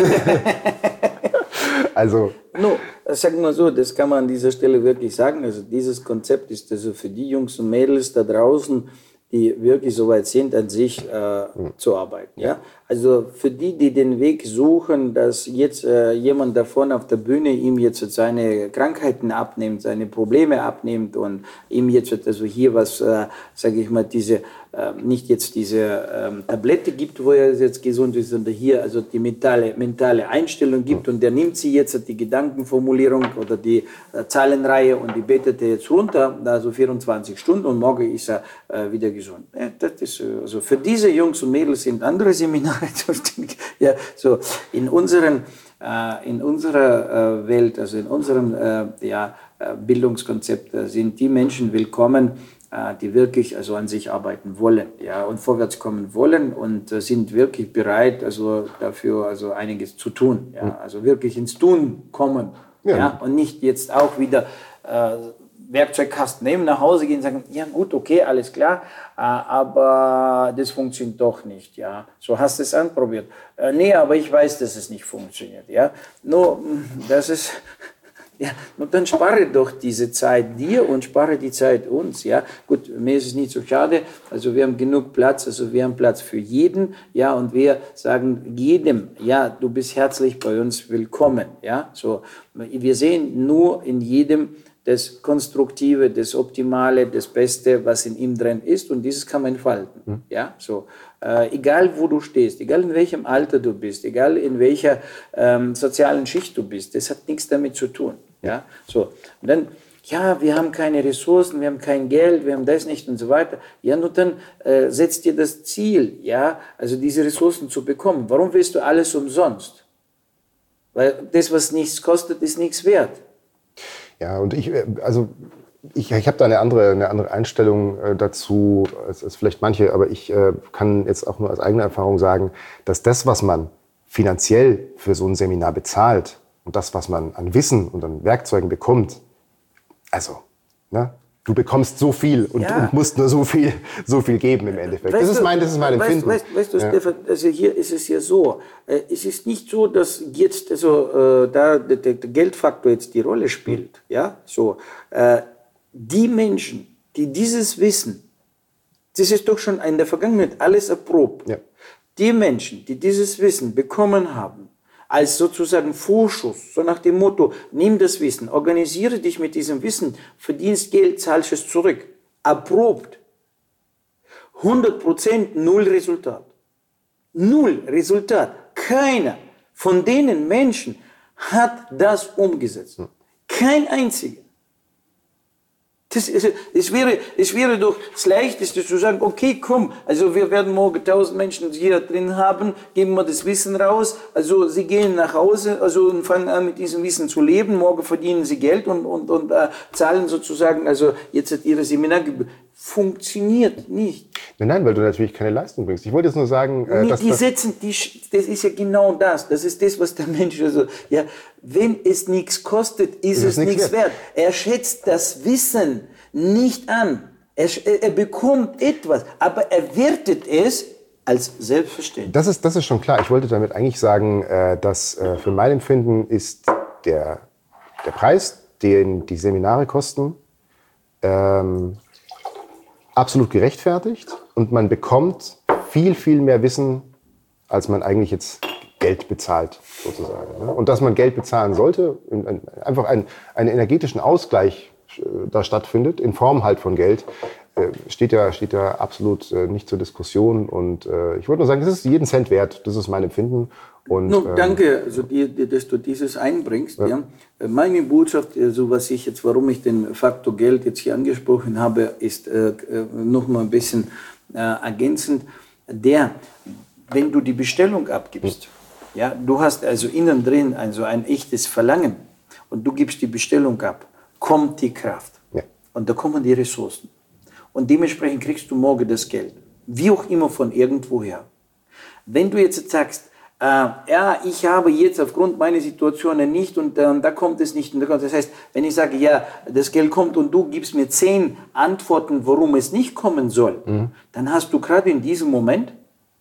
[SPEAKER 2] Also,
[SPEAKER 3] no, sagen wir so, das kann man an dieser Stelle wirklich sagen. Also dieses Konzept ist also für die Jungs und Mädels da draußen, die wirklich so weit sind, an sich äh, mhm. zu arbeiten. Ja? Also für die, die den Weg suchen, dass jetzt äh, jemand davon auf der Bühne ihm jetzt seine Krankheiten abnimmt, seine Probleme abnimmt und ihm jetzt also hier was, äh, sage ich mal, diese äh, nicht jetzt diese äh, Tablette gibt, wo er jetzt gesund ist, sondern hier also die mentale, mentale Einstellung gibt und der nimmt sie jetzt die Gedankenformulierung oder die äh, Zahlenreihe und die betet er jetzt runter, also vierundzwanzig Stunden und morgen ist er äh, wieder gesund. Ja, das ist, also für diese Jungs und Mädels sind andere Seminare zuständig. Ja, so in unseren äh, in unserer äh, Welt, also in unserem äh, ja, äh, Bildungskonzept äh, sind die Menschen willkommen, äh, die wirklich also an sich arbeiten wollen, ja, und vorwärts kommen wollen und äh, sind wirklich bereit, also dafür also einiges zu tun, ja, also wirklich ins Tun kommen, ja, ja und nicht jetzt auch wieder äh, Werkzeugkasten nehmen, nach Hause gehen und sagen, ja gut, okay, alles klar, äh, aber das funktioniert doch nicht, ja. So hast du es anprobiert. Äh, nee, aber ich weiß, dass es nicht funktioniert, ja. Nur, das ist, ja, und dann spare doch diese Zeit dir und spare die Zeit uns, ja. Gut, mir ist es nicht so schade, also wir haben genug Platz, also wir haben Platz für jeden, ja, und wir sagen jedem, ja, du bist herzlich bei uns willkommen, ja. So, wir sehen nur in jedem das Konstruktive, das Optimale, das Beste, was in ihm drin ist, und dieses kann man entfalten. Mhm. Ja, so. Äh, egal wo du stehst, egal in welchem Alter du bist, egal in welcher ähm, sozialen Schicht du bist, das hat nichts damit zu tun. Ja, so. Und dann, ja, wir haben keine Ressourcen, wir haben kein Geld, wir haben das nicht und so weiter. Ja, nur dann äh, setzt dir das Ziel, ja, also diese Ressourcen zu bekommen. Warum willst du alles umsonst? Weil das, was nichts kostet, ist nichts wert.
[SPEAKER 2] Ja, und ich, also ich, ich habe da eine andere, eine andere Einstellung äh, dazu als, als vielleicht manche, aber ich äh, kann jetzt auch nur aus eigener Erfahrung sagen, dass das, was man finanziell für so ein Seminar bezahlt und das, was man an Wissen und an Werkzeugen bekommt, also, ne? Du bekommst so viel und, ja. und musst nur so viel, so viel geben im Endeffekt.
[SPEAKER 3] Weißt
[SPEAKER 2] das ist mein, das ist mein
[SPEAKER 3] weißt,
[SPEAKER 2] Empfinden.
[SPEAKER 3] Weißt, weißt du, ja. Stefan, also hier ist es ja so, äh, es ist nicht so, dass jetzt also, äh, da der, der Geldfaktor jetzt die Rolle spielt. Mhm. Ja, so. Äh, die Menschen, die dieses Wissen, das ist doch schon in der Vergangenheit alles erprobt. Ja. Die Menschen, die dieses Wissen bekommen haben, als sozusagen Vorschuss, so nach dem Motto, nimm das Wissen, organisiere dich mit diesem Wissen, verdienst Geld, zahlst es zurück. Erprobt. hundert Prozent null Resultat. Null Resultat. Keiner von denen Menschen hat das umgesetzt. Kein einziger. Das, ist, es, wäre, es wäre doch das Leichteste zu sagen, okay, komm, also wir werden morgen tausend Menschen hier drin haben, geben wir das Wissen raus, also sie gehen nach Hause, also und fangen an mit diesem Wissen zu leben, morgen verdienen sie Geld und, und, und äh, zahlen sozusagen, also jetzt hat ihre Seminargebühr. Funktioniert nicht.
[SPEAKER 2] Nein, nein, weil du natürlich keine Leistung bringst. Ich wollte jetzt nur sagen, äh,
[SPEAKER 3] nee,
[SPEAKER 2] dass
[SPEAKER 3] die
[SPEAKER 2] das
[SPEAKER 3] setzen, die, das ist ja genau das. Das ist das, was der Mensch also, ja, wenn es nichts kostet, ist, ist es nichts wert. wert. Er schätzt das Wissen nicht an. Er, er bekommt etwas, aber er wertet es als selbstverständlich.
[SPEAKER 2] Das ist, das ist schon klar. Ich wollte damit eigentlich sagen, äh, dass äh, für mein Empfinden ist der, der Preis, den die Seminare kosten, ähm, absolut gerechtfertigt und man bekommt viel, viel mehr Wissen, als man eigentlich jetzt Geld bezahlt, sozusagen. Und dass man Geld bezahlen sollte, einfach einen, einen energetischen Ausgleich da stattfindet, in Form halt von Geld, steht ja, steht ja absolut nicht zur Diskussion. Und ich wollte nur sagen, das ist jeden Cent wert, das ist mein Empfinden. Und,
[SPEAKER 3] no, danke, also die, die, dass du dieses einbringst. Ja. Ja. Meine Botschaft, also was ich jetzt, warum ich den Faktor Geld jetzt hier angesprochen habe, ist äh, noch mal ein bisschen äh, ergänzend. Der, wenn du die Bestellung abgibst, hm. ja, du hast also innen drin also ein echtes Verlangen und du gibst die Bestellung ab, kommt die Kraft ja. und da kommen die Ressourcen und dementsprechend kriegst du morgen das Geld, wie auch immer von irgendwoher. Wenn du jetzt sagst, Äh, ja, ich habe jetzt aufgrund meiner Situationen nicht und äh, da kommt es nicht. Und da kommt, das heißt, wenn ich sage, ja, das Geld kommt und du gibst mir zehn Antworten, warum es nicht kommen soll, mhm. dann hast du gerade in diesem Moment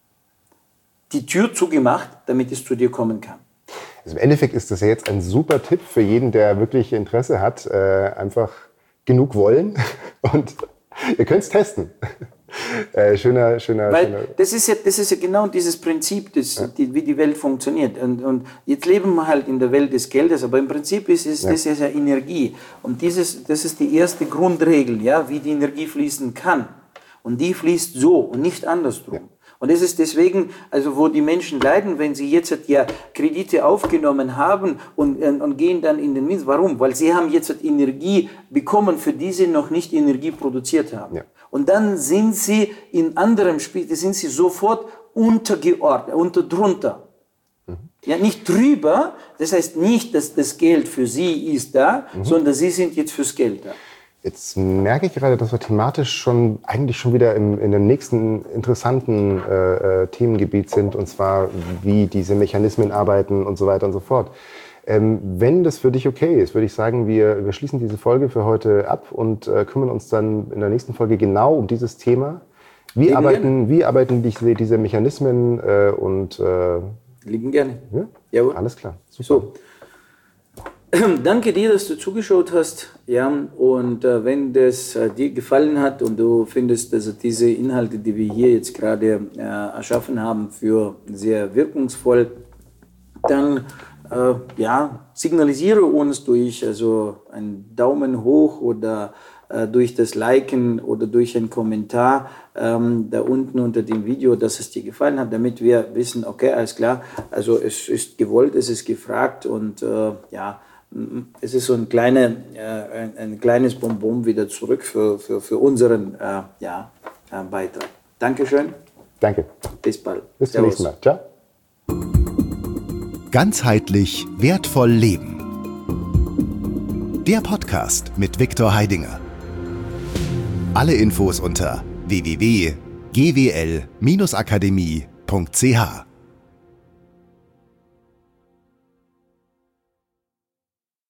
[SPEAKER 3] die Tür zugemacht, damit es zu dir kommen kann.
[SPEAKER 2] Also im Endeffekt ist das ja jetzt ein super Tipp für jeden, der wirklich Interesse hat. Äh, einfach genug wollen und ihr könnt es testen. Äh, schöner, schöner,
[SPEAKER 3] Weil
[SPEAKER 2] schöner.
[SPEAKER 3] Das ist ja, das ist ja genau dieses Prinzip, das, ja. die, wie die Welt funktioniert. Und, und jetzt leben wir halt in der Welt des Geldes, aber im Prinzip ist es, ja. das ist ja Energie. Und dieses, das ist die erste Grundregel, ja, wie die Energie fließen kann. Und die fließt so und nicht andersrum. Ja. Und es ist deswegen, also wo die Menschen leiden, wenn sie jetzt ja Kredite aufgenommen haben und, und gehen dann in den Minus. Warum? Weil sie haben jetzt Energie bekommen, für die sie noch nicht Energie produziert haben. Ja. Und dann sind sie in anderem Spiel, sind sie sofort untergeordnet, unter drunter. Mhm. Ja, nicht drüber, das heißt nicht, dass das Geld für sie ist da, mhm. sondern sie sind jetzt fürs Geld da.
[SPEAKER 2] Jetzt merke ich gerade, dass wir thematisch schon eigentlich schon wieder im, in dem nächsten interessanten äh, Themengebiet sind, und zwar wie diese Mechanismen arbeiten und so weiter und so fort. Ähm, wenn das für dich okay ist, würde ich sagen, wir, wir schließen diese Folge für heute ab und äh, kümmern uns dann in der nächsten Folge genau um dieses Thema. Wie Lieben arbeiten, wie arbeiten diese, diese Mechanismen äh, und... Äh,
[SPEAKER 3] Lieben gerne.
[SPEAKER 2] Ja?
[SPEAKER 3] Jawohl.
[SPEAKER 2] Alles klar. Super.
[SPEAKER 3] So. Danke dir, dass du zugeschaut hast. Ja, und äh, wenn das äh, dir gefallen hat und du findest, dass diese Inhalte, die wir hier jetzt gerade äh, erschaffen haben, für sehr wirkungsvoll, dann äh, ja, signalisiere uns durch also einen Daumen hoch oder äh, durch das Liken oder durch einen Kommentar ähm, da unten unter dem Video, dass es dir gefallen hat, damit wir wissen, okay, alles klar, also es ist gewollt, es ist gefragt und äh, ja, es ist so ein, kleine, äh, ein, ein kleines Bonbon wieder zurück für, für, für unseren äh, ja, äh, Beitrag. Dankeschön.
[SPEAKER 2] Danke.
[SPEAKER 3] Bis bald.
[SPEAKER 2] Bis zum nächsten Mal. Ciao.
[SPEAKER 1] Ganzheitlich wertvoll leben. Der Podcast mit Viktor Heidinger. Alle Infos unter w w w punkt g w l Bindestrich akademie punkt c h.